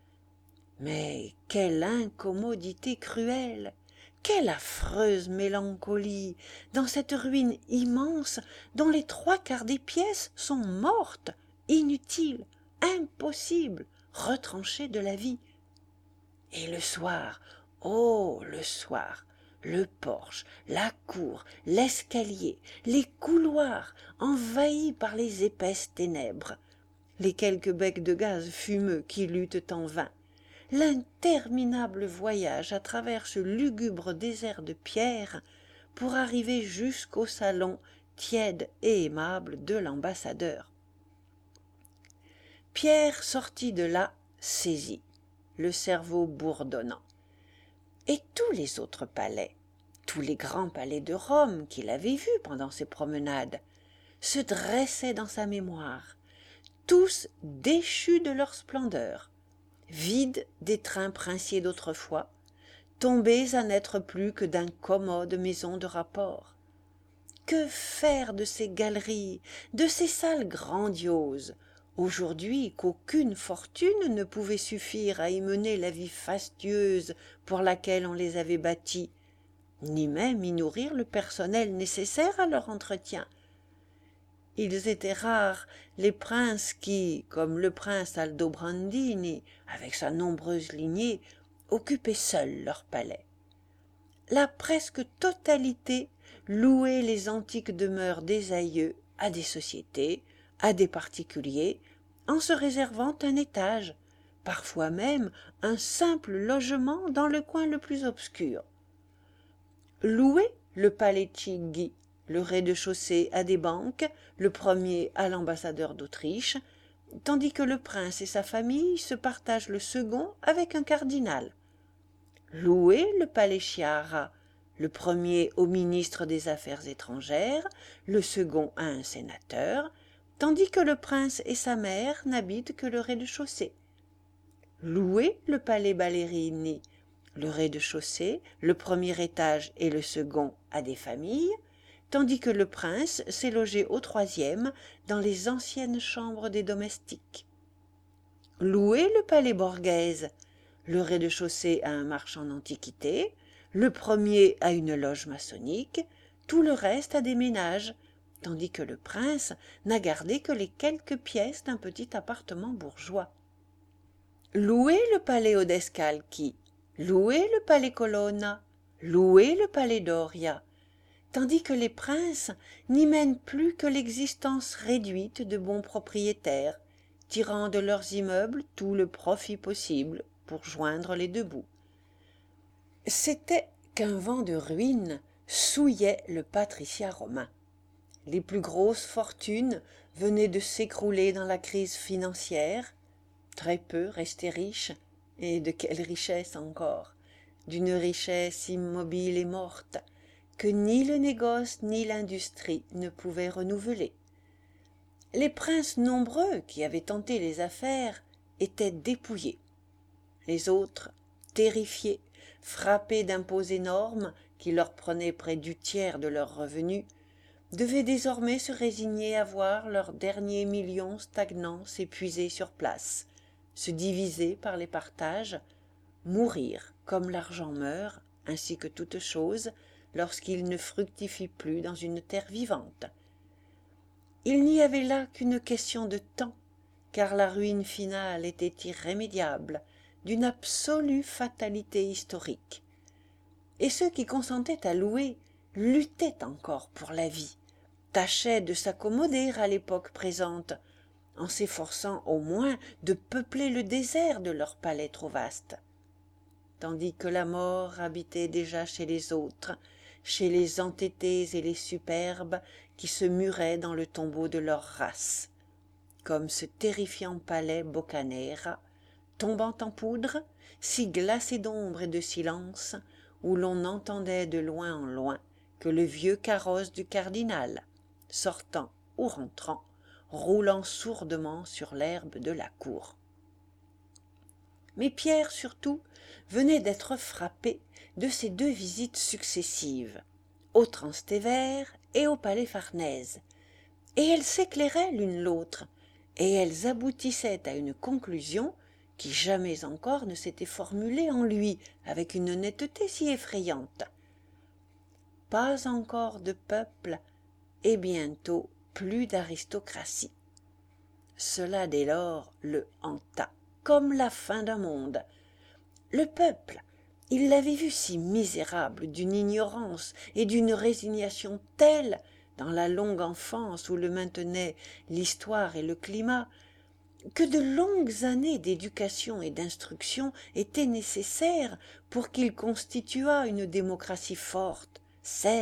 Mais quelle incommodité cruelle, quelle affreuse mélancolie dans cette ruine immense dont les trois quarts des pièces sont mortes, inutiles, impossibles, retranchées de la vie. Et le soir, oh le soir, le porche, la cour, l'escalier, les couloirs envahis par les épaisses ténèbres, les quelques becs de gaz fumeux qui luttent en vain, l'interminable voyage à travers ce lugubre désert de pierre pour arriver jusqu'au salon tiède et aimable de l'ambassadeur. Pierre sortit de là saisi, le cerveau bourdonnant. Et tous les autres palais, tous les grands palais de Rome qu'il avait vus pendant ses promenades, se dressaient dans sa mémoire, tous déchus de leur splendeur, vides des trains princiers d'autrefois, tombés à n'être plus que d'incommodes maisons de rapport. Que faire de ces galeries, de ces salles grandioses, aujourd'hui qu'aucune fortune ne pouvait suffire à y mener la vie fastueuse pour laquelle on les avait bâties, ni même y nourrir le personnel nécessaire à leur entretien? Ils étaient rares, les princes qui, comme le prince Aldobrandini, avec sa nombreuse lignée, occupaient seuls leur palais. La presque totalité louait les antiques demeures des aïeux à des sociétés, à des particuliers, en se réservant un étage, parfois même un simple logement dans le coin le plus obscur. Louer le palais Chigi, le rez-de-chaussée à des banques, le premier à l'ambassadeur d'Autriche, tandis que le prince et sa famille se partagent le second avec un cardinal. Louer le palais Chiara, le premier au ministre des Affaires étrangères, le second à un sénateur, tandis que le prince et sa mère n'habitent que le rez-de-chaussée. Louer le palais Ballerini, le rez-de-chaussée, le premier étage et le second à des familles, tandis que le prince s'est logé au troisième dans les anciennes chambres des domestiques. Louer le palais Borghese, le rez-de-chaussée à un marchand d'antiquités, le premier à une loge maçonnique, tout le reste à des ménages, tandis que le prince n'a gardé que les quelques pièces d'un petit appartement bourgeois. Louer le palais Odescalchi, louer le palais Colonna, louer le palais Doria, tandis que les princes n'y mènent plus que l'existence réduite de bons propriétaires, tirant de leurs immeubles tout le profit possible pour joindre les deux bouts. C'était qu'un vent de ruine souillait le patriciat romain. Les plus grosses fortunes venaient de s'écrouler dans la crise financière, très peu restaient riches, et de quelle richesse encore, d'une richesse immobile et morte, que ni le négoce ni l'industrie ne pouvaient renouveler. Les princes nombreux qui avaient tenté les affaires étaient dépouillés. Les autres, terrifiés, frappés d'impôts énormes qui leur prenaient près du tiers de leurs revenus, devaient désormais se résigner à voir leurs derniers millions stagnants s'épuiser sur place, se diviser par les partages, mourir comme l'argent meurt, ainsi que toute chose, lorsqu'il ne fructifie plus dans une terre vivante. Il n'y avait là qu'une question de temps, car la ruine finale était irrémédiable, d'une absolue fatalité historique. Et ceux qui consentaient à louer luttaient encore pour la vie, tâchaient de s'accommoder à l'époque présente, en s'efforçant au moins de peupler le désert de leur palais trop vaste. Tandis que la mort habitait déjà chez les autres, chez les entêtés et les superbes qui se muraient dans le tombeau de leur race, comme ce terrifiant palais Boccanera, tombant en poudre, si glacé d'ombre et de silence, où l'on n'entendait de loin en loin que le vieux carrosse du cardinal, sortant ou rentrant, roulant sourdement sur l'herbe de la cour. Mais Pierre, surtout, venait d'être frappé de ces deux visites successives, au Transtévère et au palais Farnèse, et elles s'éclairaient l'une l'autre, et elles aboutissaient à une conclusion qui jamais encore ne s'était formulée en lui avec une honnêteté si effrayante. Pas encore de peuple, et bientôt plus d'aristocratie. Cela dès lors le hanta, comme la fin d'un monde. Le peuple, il l'avait vu si misérable d'une ignorance et d'une résignation telle dans la longue enfance où le maintenaient l'histoire et le climat, que de longues années d'éducation et d'instruction étaient nécessaires pour qu'il constituât une démocratie forte, saine,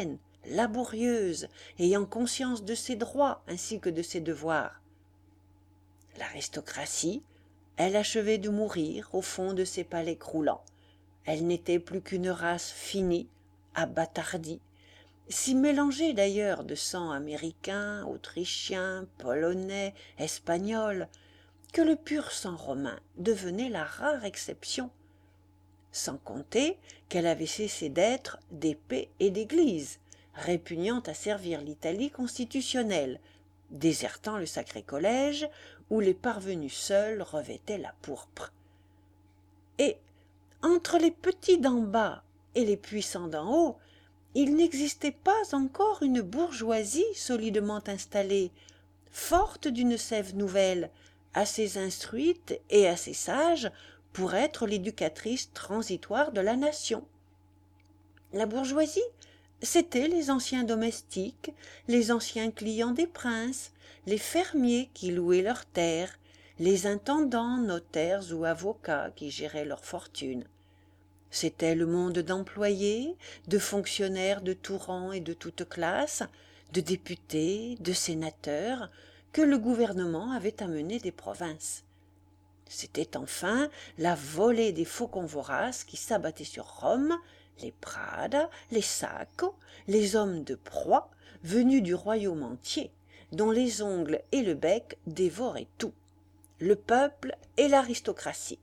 laborieuse, ayant conscience de ses droits ainsi que de ses devoirs. L'aristocratie, elle achevait de mourir au fond de ses palais croulants. Elle n'était plus qu'une race finie, abâtardie, si mélangée d'ailleurs de sang américain, autrichien, polonais, espagnol, que le pur sang romain devenait la rare exception, sans compter qu'elle avait cessé d'être d'épée et d'église, répugnant à servir l'Italie constitutionnelle, désertant le sacré collège où les parvenus seuls revêtaient la pourpre. Et, entre les petits d'en bas et les puissants d'en haut, il n'existait pas encore une bourgeoisie solidement installée, forte d'une sève nouvelle, assez instruite et assez sage pour être l'éducatrice transitoire de la nation. La bourgeoisie, c'étaient les anciens domestiques, les anciens clients des princes, les fermiers qui louaient leurs terres, les intendants, notaires ou avocats qui géraient leur fortune. C'était le monde d'employés, de fonctionnaires de tout rang et de toute classe, de députés, de sénateurs, que le gouvernement avait amenés des provinces. C'était enfin la volée des faucons voraces qui s'abattaient sur Rome, les Prada, les Sacco, les hommes de proie, venus du royaume entier, dont les ongles et le bec dévoraient tout, le peuple et l'aristocratie.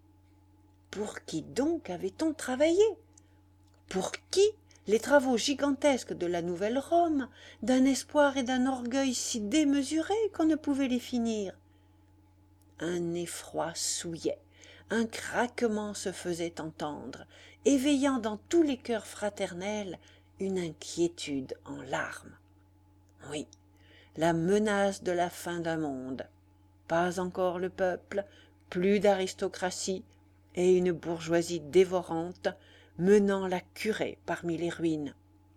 Pour qui donc avait-on travaillé? Pour qui les travaux gigantesques de la nouvelle Rome, d'un espoir et d'un orgueil si démesurés qu'on ne pouvait les finir? Un effroi souillait, un craquement se faisait entendre, éveillant dans tous les cœurs fraternels une inquiétude en larmes. Oui, la menace de la fin d'un monde. Pas encore le peuple, plus d'aristocratie, et une bourgeoisie dévorante menant la curée parmi les ruines.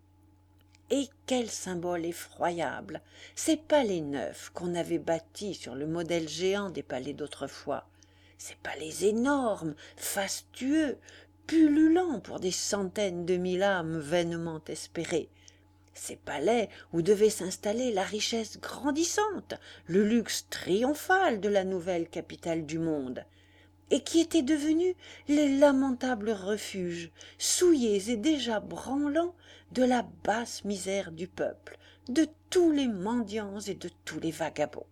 Et quel symbole effroyable, ces palais neufs qu'on avait bâtis sur le modèle géant des palais d'autrefois, ces palais énormes, fastueux, pullulants pour des centaines de mille âmes vainement espérées, ces palais où devait s'installer la richesse grandissante, le luxe triomphal de la nouvelle capitale du monde, et qui étaient devenus les lamentables refuges, souillés et déjà branlants, de la basse misère du peuple, de tous les mendiants et de tous les vagabonds.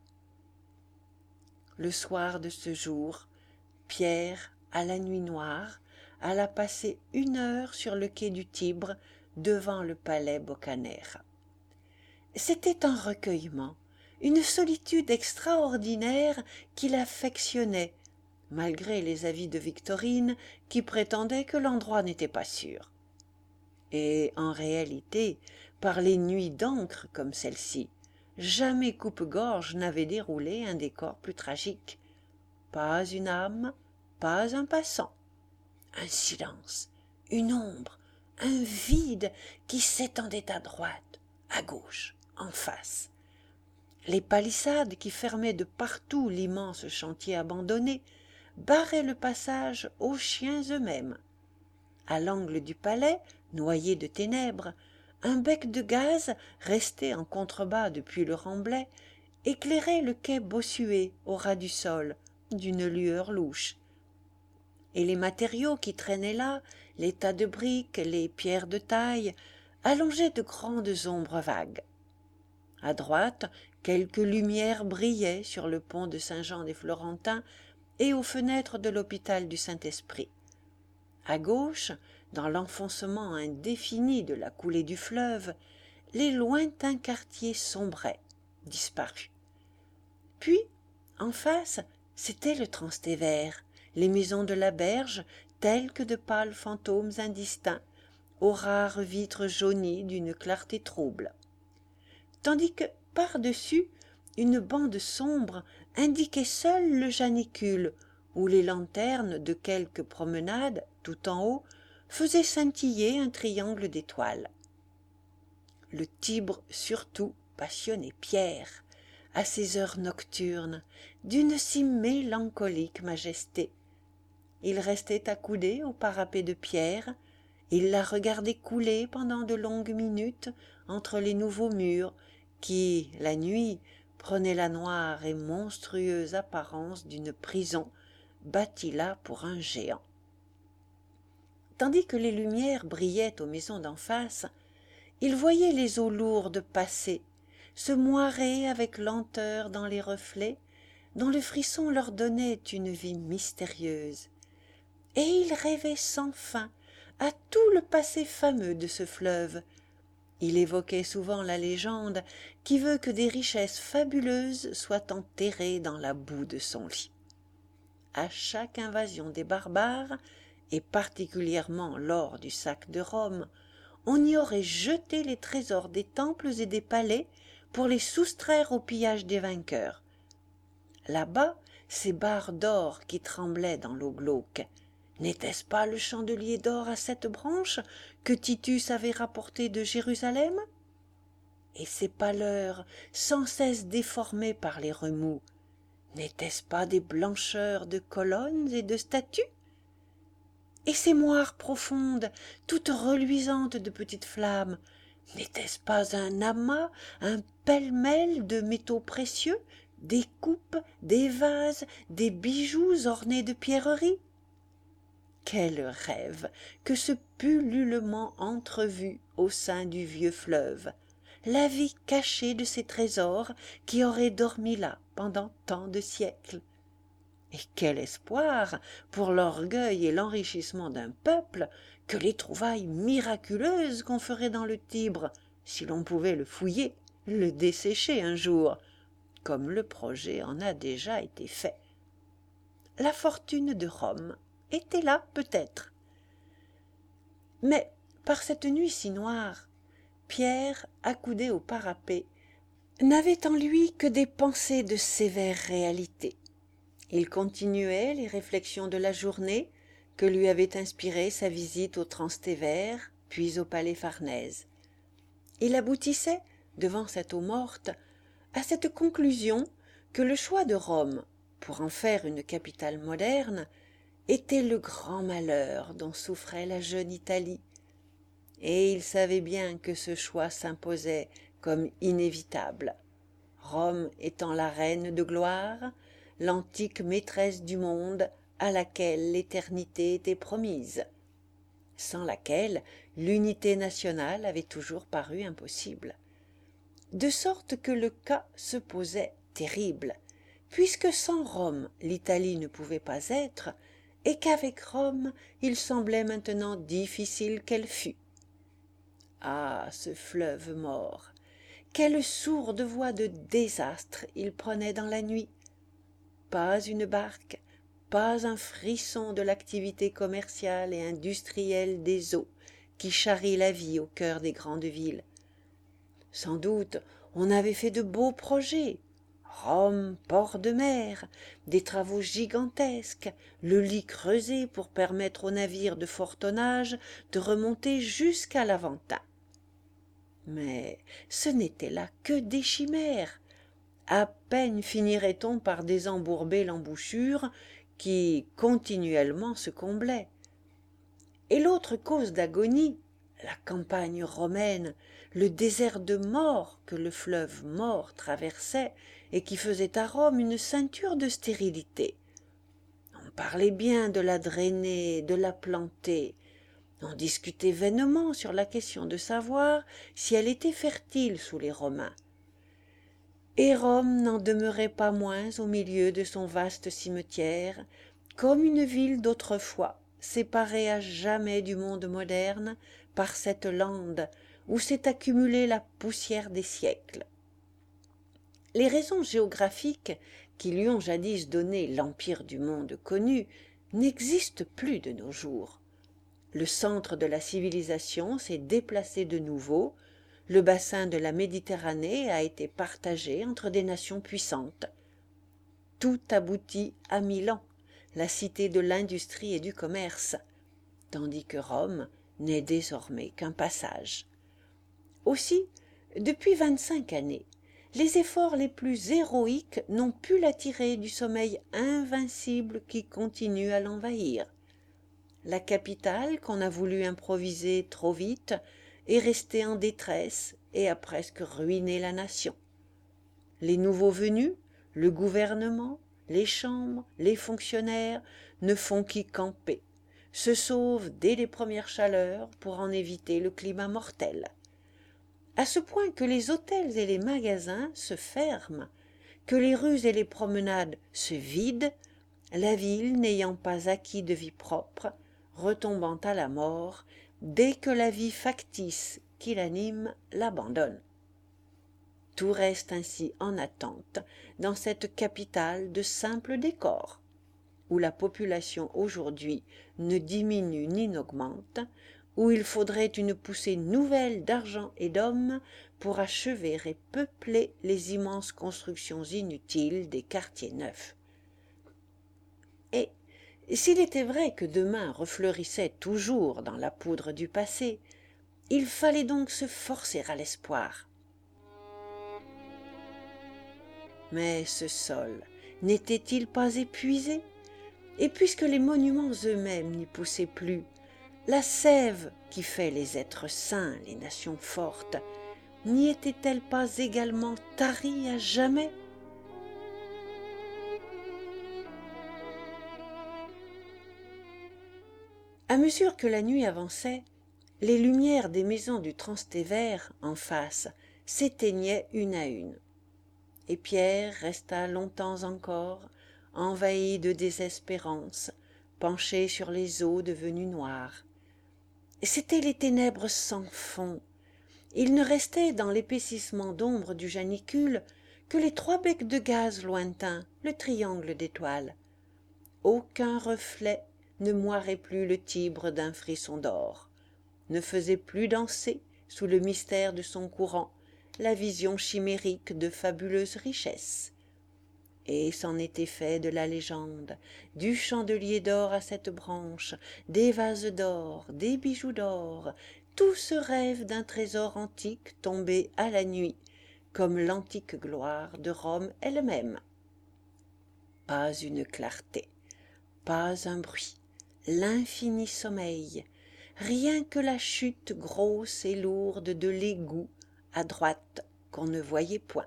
Le soir de ce jour, Pierre, à la nuit noire, alla passer une heure sur le quai du Tibre devant le palais Boccanera. C'était un recueillement, une solitude extraordinaire qui l'affectionnait, malgré les avis de Victorine qui prétendait que l'endroit n'était pas sûr. Et en réalité, par les nuits d'encre comme celle-ci, jamais coupe-gorge n'avait déroulé un décor plus tragique. Pas une âme, pas un passant. Un silence, une ombre, un vide qui s'étendait à droite, à gauche, en face. Les palissades qui fermaient de partout l'immense chantier abandonné barraient le passage aux chiens eux-mêmes. À l'angle du palais, noyé de ténèbres, un bec de gaz, resté en contrebas depuis le Remblai, éclairait le quai bossué au ras du sol, d'une lueur louche. Et les matériaux qui traînaient là, les tas de briques, les pierres de taille, allongeaient de grandes ombres vagues. À droite, quelques lumières brillaient sur le pont de Saint-Jean-des-Florentins et aux fenêtres de l'hôpital du Saint-Esprit. À gauche, dans l'enfoncement indéfini de la coulée du fleuve, les lointains quartiers sombraient, disparus. Puis, en face, c'était le Transtévère, les maisons de la berge, telles que de pâles fantômes indistincts, aux rares vitres jaunies d'une clarté trouble. Tandis que, par-dessus, une bande sombre indiquait seule le janicule, où les lanternes de quelques promenades, tout en haut, faisaient scintiller un triangle d'étoiles. Le Tibre surtout passionnait Pierre, à ces heures nocturnes, d'une si mélancolique majesté. Il restait accoudé au parapet de pierre, Il la regardait couler pendant de longues minutes entre les nouveaux murs qui, la nuit, prenaient la noire et monstrueuse apparence d'une prison bâtie là pour un géant. Tandis que les lumières brillaient aux maisons d'en face, il voyait les eaux lourdes passer, se moirer avec lenteur dans les reflets, dont le frisson leur donnait une vie mystérieuse. Et il rêvait sans fin à tout le passé fameux de ce fleuve. Il évoquait souvent la légende qui veut que des richesses fabuleuses soient enterrées dans la boue de son lit. À chaque invasion des barbares, et particulièrement lors du sac de Rome, on y aurait jeté les trésors des temples et des palais pour les soustraire au pillage des vainqueurs. Là-bas, ces barres d'or qui tremblaient dans l'eau glauque, n'était-ce pas le chandelier d'or à sept branches que Titus avait rapporté de Jérusalem? Et ces pâleurs sans cesse déformées par les remous, n'étaient-ce pas des blancheurs de colonnes et de statues? Et ces moires profondes, toutes reluisantes de petites flammes, n'était-ce pas un amas, un pêle-mêle de métaux précieux, des coupes, des vases, des bijoux ornés de pierreries? Quel rêve que ce pullulement entrevu au sein du vieux fleuve, la vie cachée de ces trésors qui auraient dormi là pendant tant de siècles! Et quel espoir pour l'orgueil et l'enrichissement d'un peuple que les trouvailles miraculeuses qu'on ferait dans le Tibre, si l'on pouvait le fouiller, le dessécher un jour, comme le projet en a déjà été fait. La fortune de Rome était là peut-être. Mais par cette nuit si noire, Pierre, accoudé au parapet, n'avait en lui que des pensées de sévère réalité. Il continuait les réflexions de la journée que lui avait inspirées sa visite au Transtévère, puis au palais Farnèse. Il aboutissait, devant cette eau morte, à cette conclusion que le choix de Rome, pour en faire une capitale moderne, était le grand malheur dont souffrait la jeune Italie. Et il savait bien que ce choix s'imposait comme inévitable. Rome étant la reine de gloire, l'antique maîtresse du monde à laquelle l'éternité était promise, sans laquelle l'unité nationale avait toujours paru impossible. De sorte que le cas se posait terrible, puisque sans Rome l'Italie ne pouvait pas être, et qu'avec Rome il semblait maintenant difficile qu'elle fût. Ah, ce fleuve mort! Quelle sourde voix de désastre il prenait dans la nuit! Pas une barque, pas un frisson de l'activité commerciale et industrielle des eaux qui charrie la vie au cœur des grandes villes. Sans doute on avait fait de beaux projets, Rome, port de mer, des travaux gigantesques, le lit creusé pour permettre aux navires de fort tonnage de remonter jusqu'à l'Aventin. Mais ce n'était là que des chimères. À peine finirait-on par désembourber l'embouchure qui continuellement se comblait. Et l'autre cause d'agonie, la campagne romaine, le désert de mort que le fleuve mort traversait et qui faisait à Rome une ceinture de stérilité. On parlait bien de la drainer, de la planter. On discutait vainement sur la question de savoir si elle était fertile sous les Romains. Et Rome n'en demeurait pas moins au milieu de son vaste cimetière, comme une ville d'autrefois, séparée à jamais du monde moderne par cette lande où s'est accumulée la poussière des siècles. Les raisons géographiques qui lui ont jadis donné l'empire du monde connu n'existent plus de nos jours. Le centre de la civilisation s'est déplacé de nouveau, le bassin de la Méditerranée a été partagé entre des nations puissantes. Tout aboutit à Milan, la cité de l'industrie et du commerce, tandis que Rome n'est désormais qu'un passage. Aussi, depuis vingt-cinq années, les efforts les plus héroïques n'ont pu la tirer du sommeil invincible qui continue à l'envahir. La capitale, qu'on a voulu improviser trop vite, est restée en détresse et a presque ruiné la nation. Les nouveaux venus, le gouvernement, les chambres, les fonctionnaires ne font qu'y camper, se sauvent dès les premières chaleurs pour en éviter le climat mortel. À ce point que les hôtels et les magasins se ferment, que les rues et les promenades se vident, la ville n'ayant pas acquis de vie propre, retombant à la mort dès que la vie factice qui l'anime l'abandonne. Tout reste ainsi en attente dans cette capitale de simple décor, où la population aujourd'hui ne diminue ni n'augmente, où il faudrait une poussée nouvelle d'argent et d'hommes pour achever et peupler les immenses constructions inutiles des quartiers neufs. Et s'il était vrai que demain refleurissait toujours dans la poudre du passé, il fallait donc se forcer à l'espoir. Mais ce sol n'était-il pas épuisé? Et puisque les monuments eux-mêmes n'y poussaient plus, la sève qui fait les êtres saints, les nations fortes, n'y était-elle pas également tarie à jamais? À mesure que la nuit avançait, les lumières des maisons du Transtévère en face s'éteignaient une à une. Et Pierre resta longtemps encore, envahi de désespérance, penché sur les eaux devenues noires. C'étaient les ténèbres sans fond. Il ne restait dans l'épaississement d'ombre du janicule que les trois becs de gaz lointains, le triangle d'étoiles. Aucun reflet ne moirait plus le Tibre d'un frisson d'or, ne faisait plus danser, sous le mystère de son courant, la vision chimérique de fabuleuses richesses. Et c'en était fait de la légende, du chandelier d'or à sept branches, des vases d'or, des bijoux d'or, tout ce rêve d'un trésor antique tombé à la nuit, comme l'antique gloire de Rome elle-même. Pas une clarté, pas un bruit, l'infini sommeil, rien que la chute grosse et lourde de l'égout à droite qu'on ne voyait point.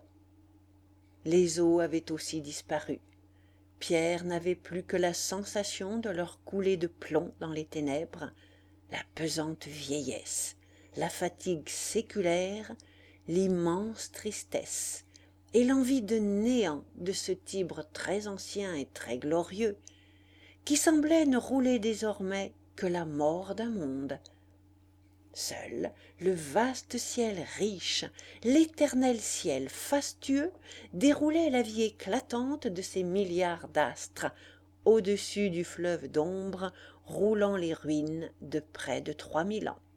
Les eaux avaient aussi disparu. Pierre n'avait plus que la sensation de leur coulée de plomb dans les ténèbres, la pesante vieillesse, la fatigue séculaire, l'immense tristesse et l'envie de néant de ce Tibre très ancien et très glorieux, qui semblait ne rouler désormais que la mort d'un monde. Seul le vaste ciel riche, l'éternel ciel fastueux, déroulait la vie éclatante de ces milliards d'astres, au-dessus du fleuve d'ombre roulant les ruines de près de trois mille ans.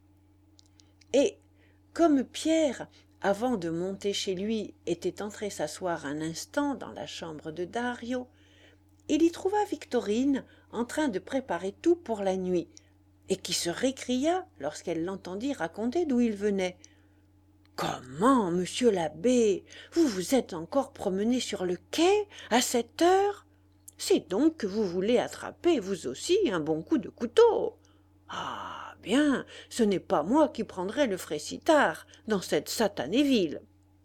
Et, comme Pierre, avant de monter chez lui, était entré s'asseoir un instant dans la chambre de Dario, il y trouva Victorine en train de préparer tout pour la nuit, et qui se récria lorsqu'elle l'entendit raconter d'où il venait. « Comment, monsieur l'abbé, vous vous êtes encore promené sur le quai à cette heure? C'est donc que vous voulez attraper, vous aussi, un bon coup de couteau. Ah, bien, ce n'est pas moi qui prendrai le frais si tard dans cette satanée ville. »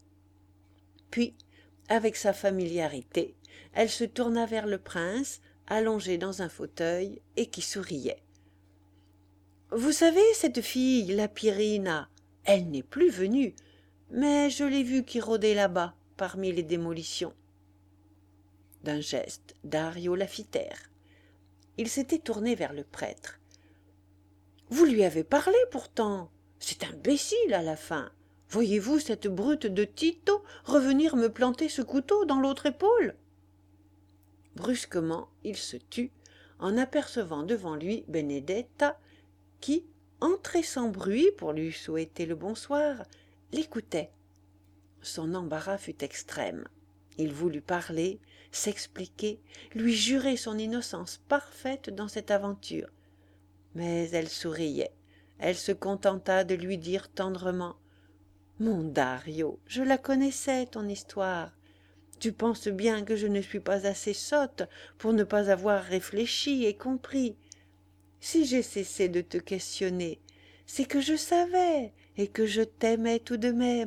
Puis, avec sa familiarité, elle se tourna vers le prince, allongé dans un fauteuil et qui souriait. « Vous savez, cette fille, la Pyrrhina, elle n'est plus venue, mais je l'ai vue qui rôdait là-bas, parmi les démolitions. » D'un geste, Dario la fit taire. Il s'était tourné vers le prêtre. « Vous lui avez parlé pourtant. C'est imbécile à la fin. Voyez-vous cette brute de Tito revenir me planter ce couteau dans l'autre épaule ?» Brusquement, il se tut, en apercevant devant lui Benedetta, qui, entrée sans bruit pour lui souhaiter le bonsoir, l'écoutait. Son embarras fut extrême. Il voulut parler, s'expliquer, lui jurer son innocence parfaite dans cette aventure. Mais elle souriait. Elle se contenta de lui dire tendrement « Mon Dario, je la connaissais, ton histoire. Tu penses bien que je ne suis pas assez sotte pour ne pas avoir réfléchi et compris. Si j'ai cessé de te questionner, c'est que je savais et que je t'aimais tout de même. »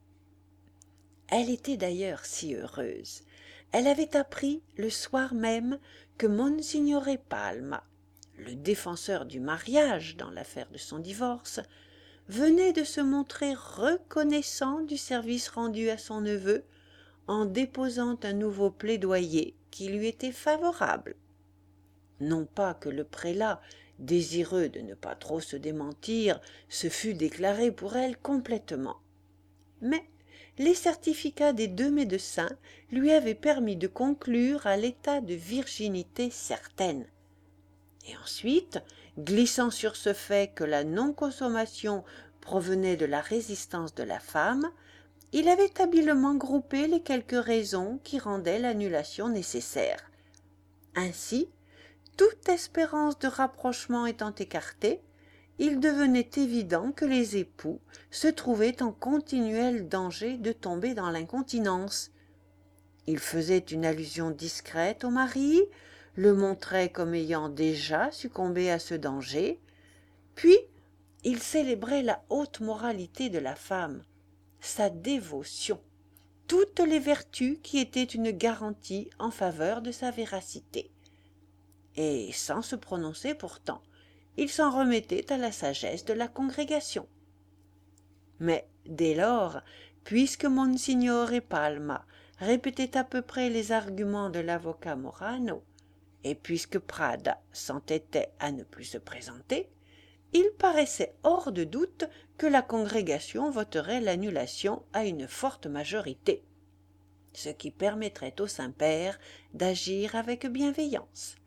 Elle était d'ailleurs si heureuse. Elle avait appris le soir même que Monsignore Palma, le défenseur du mariage dans l'affaire de son divorce, venait de se montrer reconnaissant du service rendu à son neveu en déposant un nouveau plaidoyer qui lui était favorable. Non pas que le prélat, désireux de ne pas trop se démentir, se fût déclaré pour elle complètement, mais les certificats des deux médecins lui avaient permis de conclure à l'état de virginité certaine. Et ensuite, glissant sur ce fait que la non-consommation provenait de la résistance de la femme, il avait habilement groupé les quelques raisons qui rendaient l'annulation nécessaire. Ainsi, toute espérance de rapprochement étant écartée, il devenait évident que les époux se trouvaient en continuel danger de tomber dans l'incontinence. Il faisait une allusion discrète au mari, le montrait comme ayant déjà succombé à ce danger, puis il célébrait la haute moralité de la femme, sa dévotion, toutes les vertus qui étaient une garantie en faveur de sa véracité. Et sans se prononcer pourtant, il s'en remettait à la sagesse de la congrégation. Mais dès lors, puisque Monsignore Palma répétait à peu près les arguments de l'avocat Morano, et puisque Prada s'entêtait à ne plus se présenter, il paraissait hors de doute que la congrégation voterait l'annulation à une forte majorité, ce qui permettrait au Saint-Père d'agir avec bienveillance.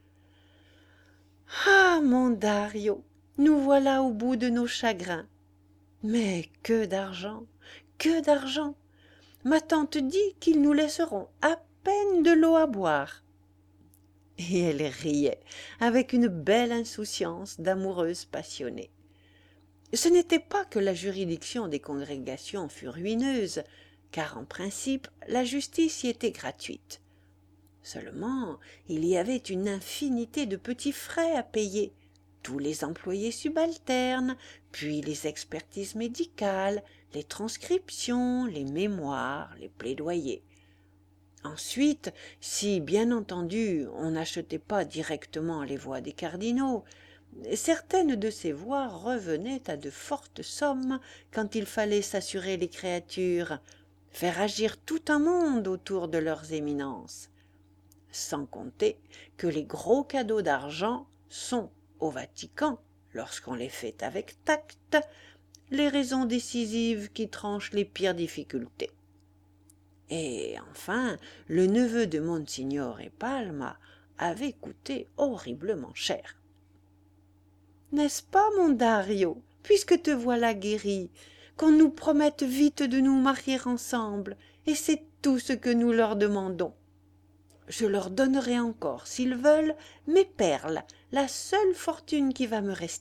« Ah, mon Dario, nous voilà au bout de nos chagrins. Mais que d'argent, que d'argent! Ma tante dit qu'ils nous laisseront à peine de l'eau à boire. » Et elle riait avec une belle insouciance d'amoureuse passionnée. Ce n'était pas que la juridiction des congrégations fût ruineuse, car en principe la justice y était gratuite. Seulement, il y avait une infinité de petits frais à payer, tous les employés subalternes, puis les expertises médicales, les transcriptions, les mémoires, les plaidoyers. Ensuite, si bien entendu on n'achetait pas directement les voix des cardinaux, certaines de ces voix revenaient à de fortes sommes quand il fallait s'assurer les créatures, faire agir tout un monde autour de leurs éminences. Sans compter que les gros cadeaux d'argent sont, au Vatican, lorsqu'on les fait avec tact, les raisons décisives qui tranchent les pires difficultés. Et enfin, le neveu de Monsignore Palma avait coûté horriblement cher. « N'est-ce pas, mon Dario, puisque te voilà guéri, qu'on nous promette vite de nous marier ensemble, et c'est tout ce que nous leur demandons. Je leur donnerai encore, s'ils veulent, mes perles, la seule fortune qui va me rester. »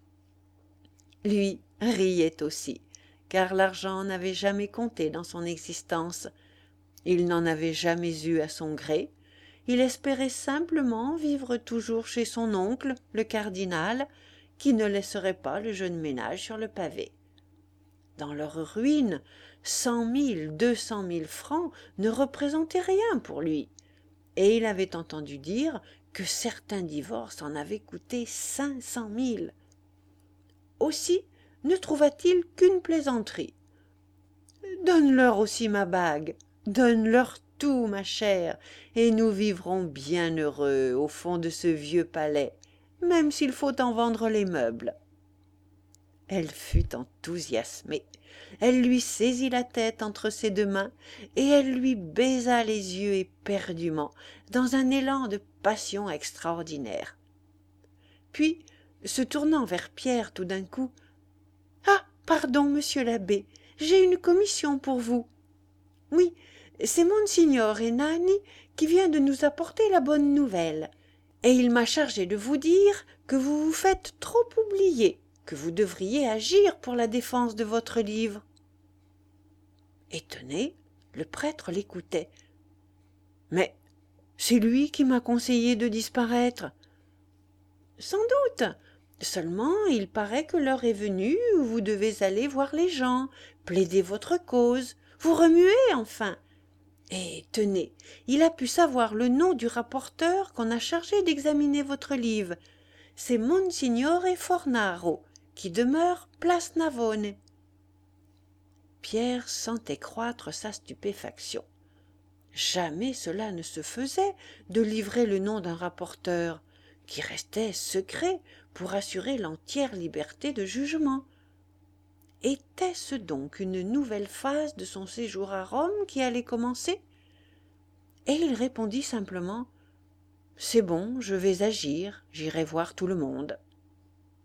Lui riait aussi, car l'argent n'avait jamais compté dans son existence. Il n'en avait jamais eu à son gré. Il espérait simplement vivre toujours chez son oncle, le cardinal, qui ne laisserait pas le jeune ménage sur le pavé. Dans leur ruine, cent mille, deux cent mille francs ne représentaient rien pour lui, et il avait entendu dire que certains divorces en avaient coûté cinq cent mille. Aussi ne trouva-t-il qu'une plaisanterie. « Donne-leur aussi ma bague, donne-leur tout, ma chère, et nous vivrons bien heureux au fond de ce vieux palais, même s'il faut en vendre les meubles. » Elle fut enthousiasmée. Elle lui saisit la tête entre ses deux mains et elle lui baisa les yeux éperdument, dans un élan de passion extraordinaire. Puis, se tournant vers Pierre tout d'un coup, « Ah, pardon, monsieur l'abbé, j'ai une commission pour vous. Oui, c'est Monsignore Nani qui vient de nous apporter la bonne nouvelle, et il m'a chargé de vous dire que vous vous faites trop oublier, que vous devriez agir pour la défense de votre livre. » Étonné, le prêtre l'écoutait. « Mais c'est lui qui m'a conseillé de disparaître. » Sans doute. Seulement, il paraît que l'heure est venue où vous devez aller voir les gens, plaider votre cause, vous remuer enfin. Et tenez, il a pu savoir le nom du rapporteur qu'on a chargé d'examiner votre livre. C'est Monsignore Fornaro, qui demeure place Navone. Pierre sentait croître sa stupéfaction. Jamais cela ne se faisait de livrer le nom d'un rapporteur, qui restait secret pour assurer l'entière liberté de jugement. Était-ce donc une nouvelle phase de son séjour à Rome qui allait commencer? Et il répondit simplement « C'est bon, je vais agir, j'irai voir tout le monde. »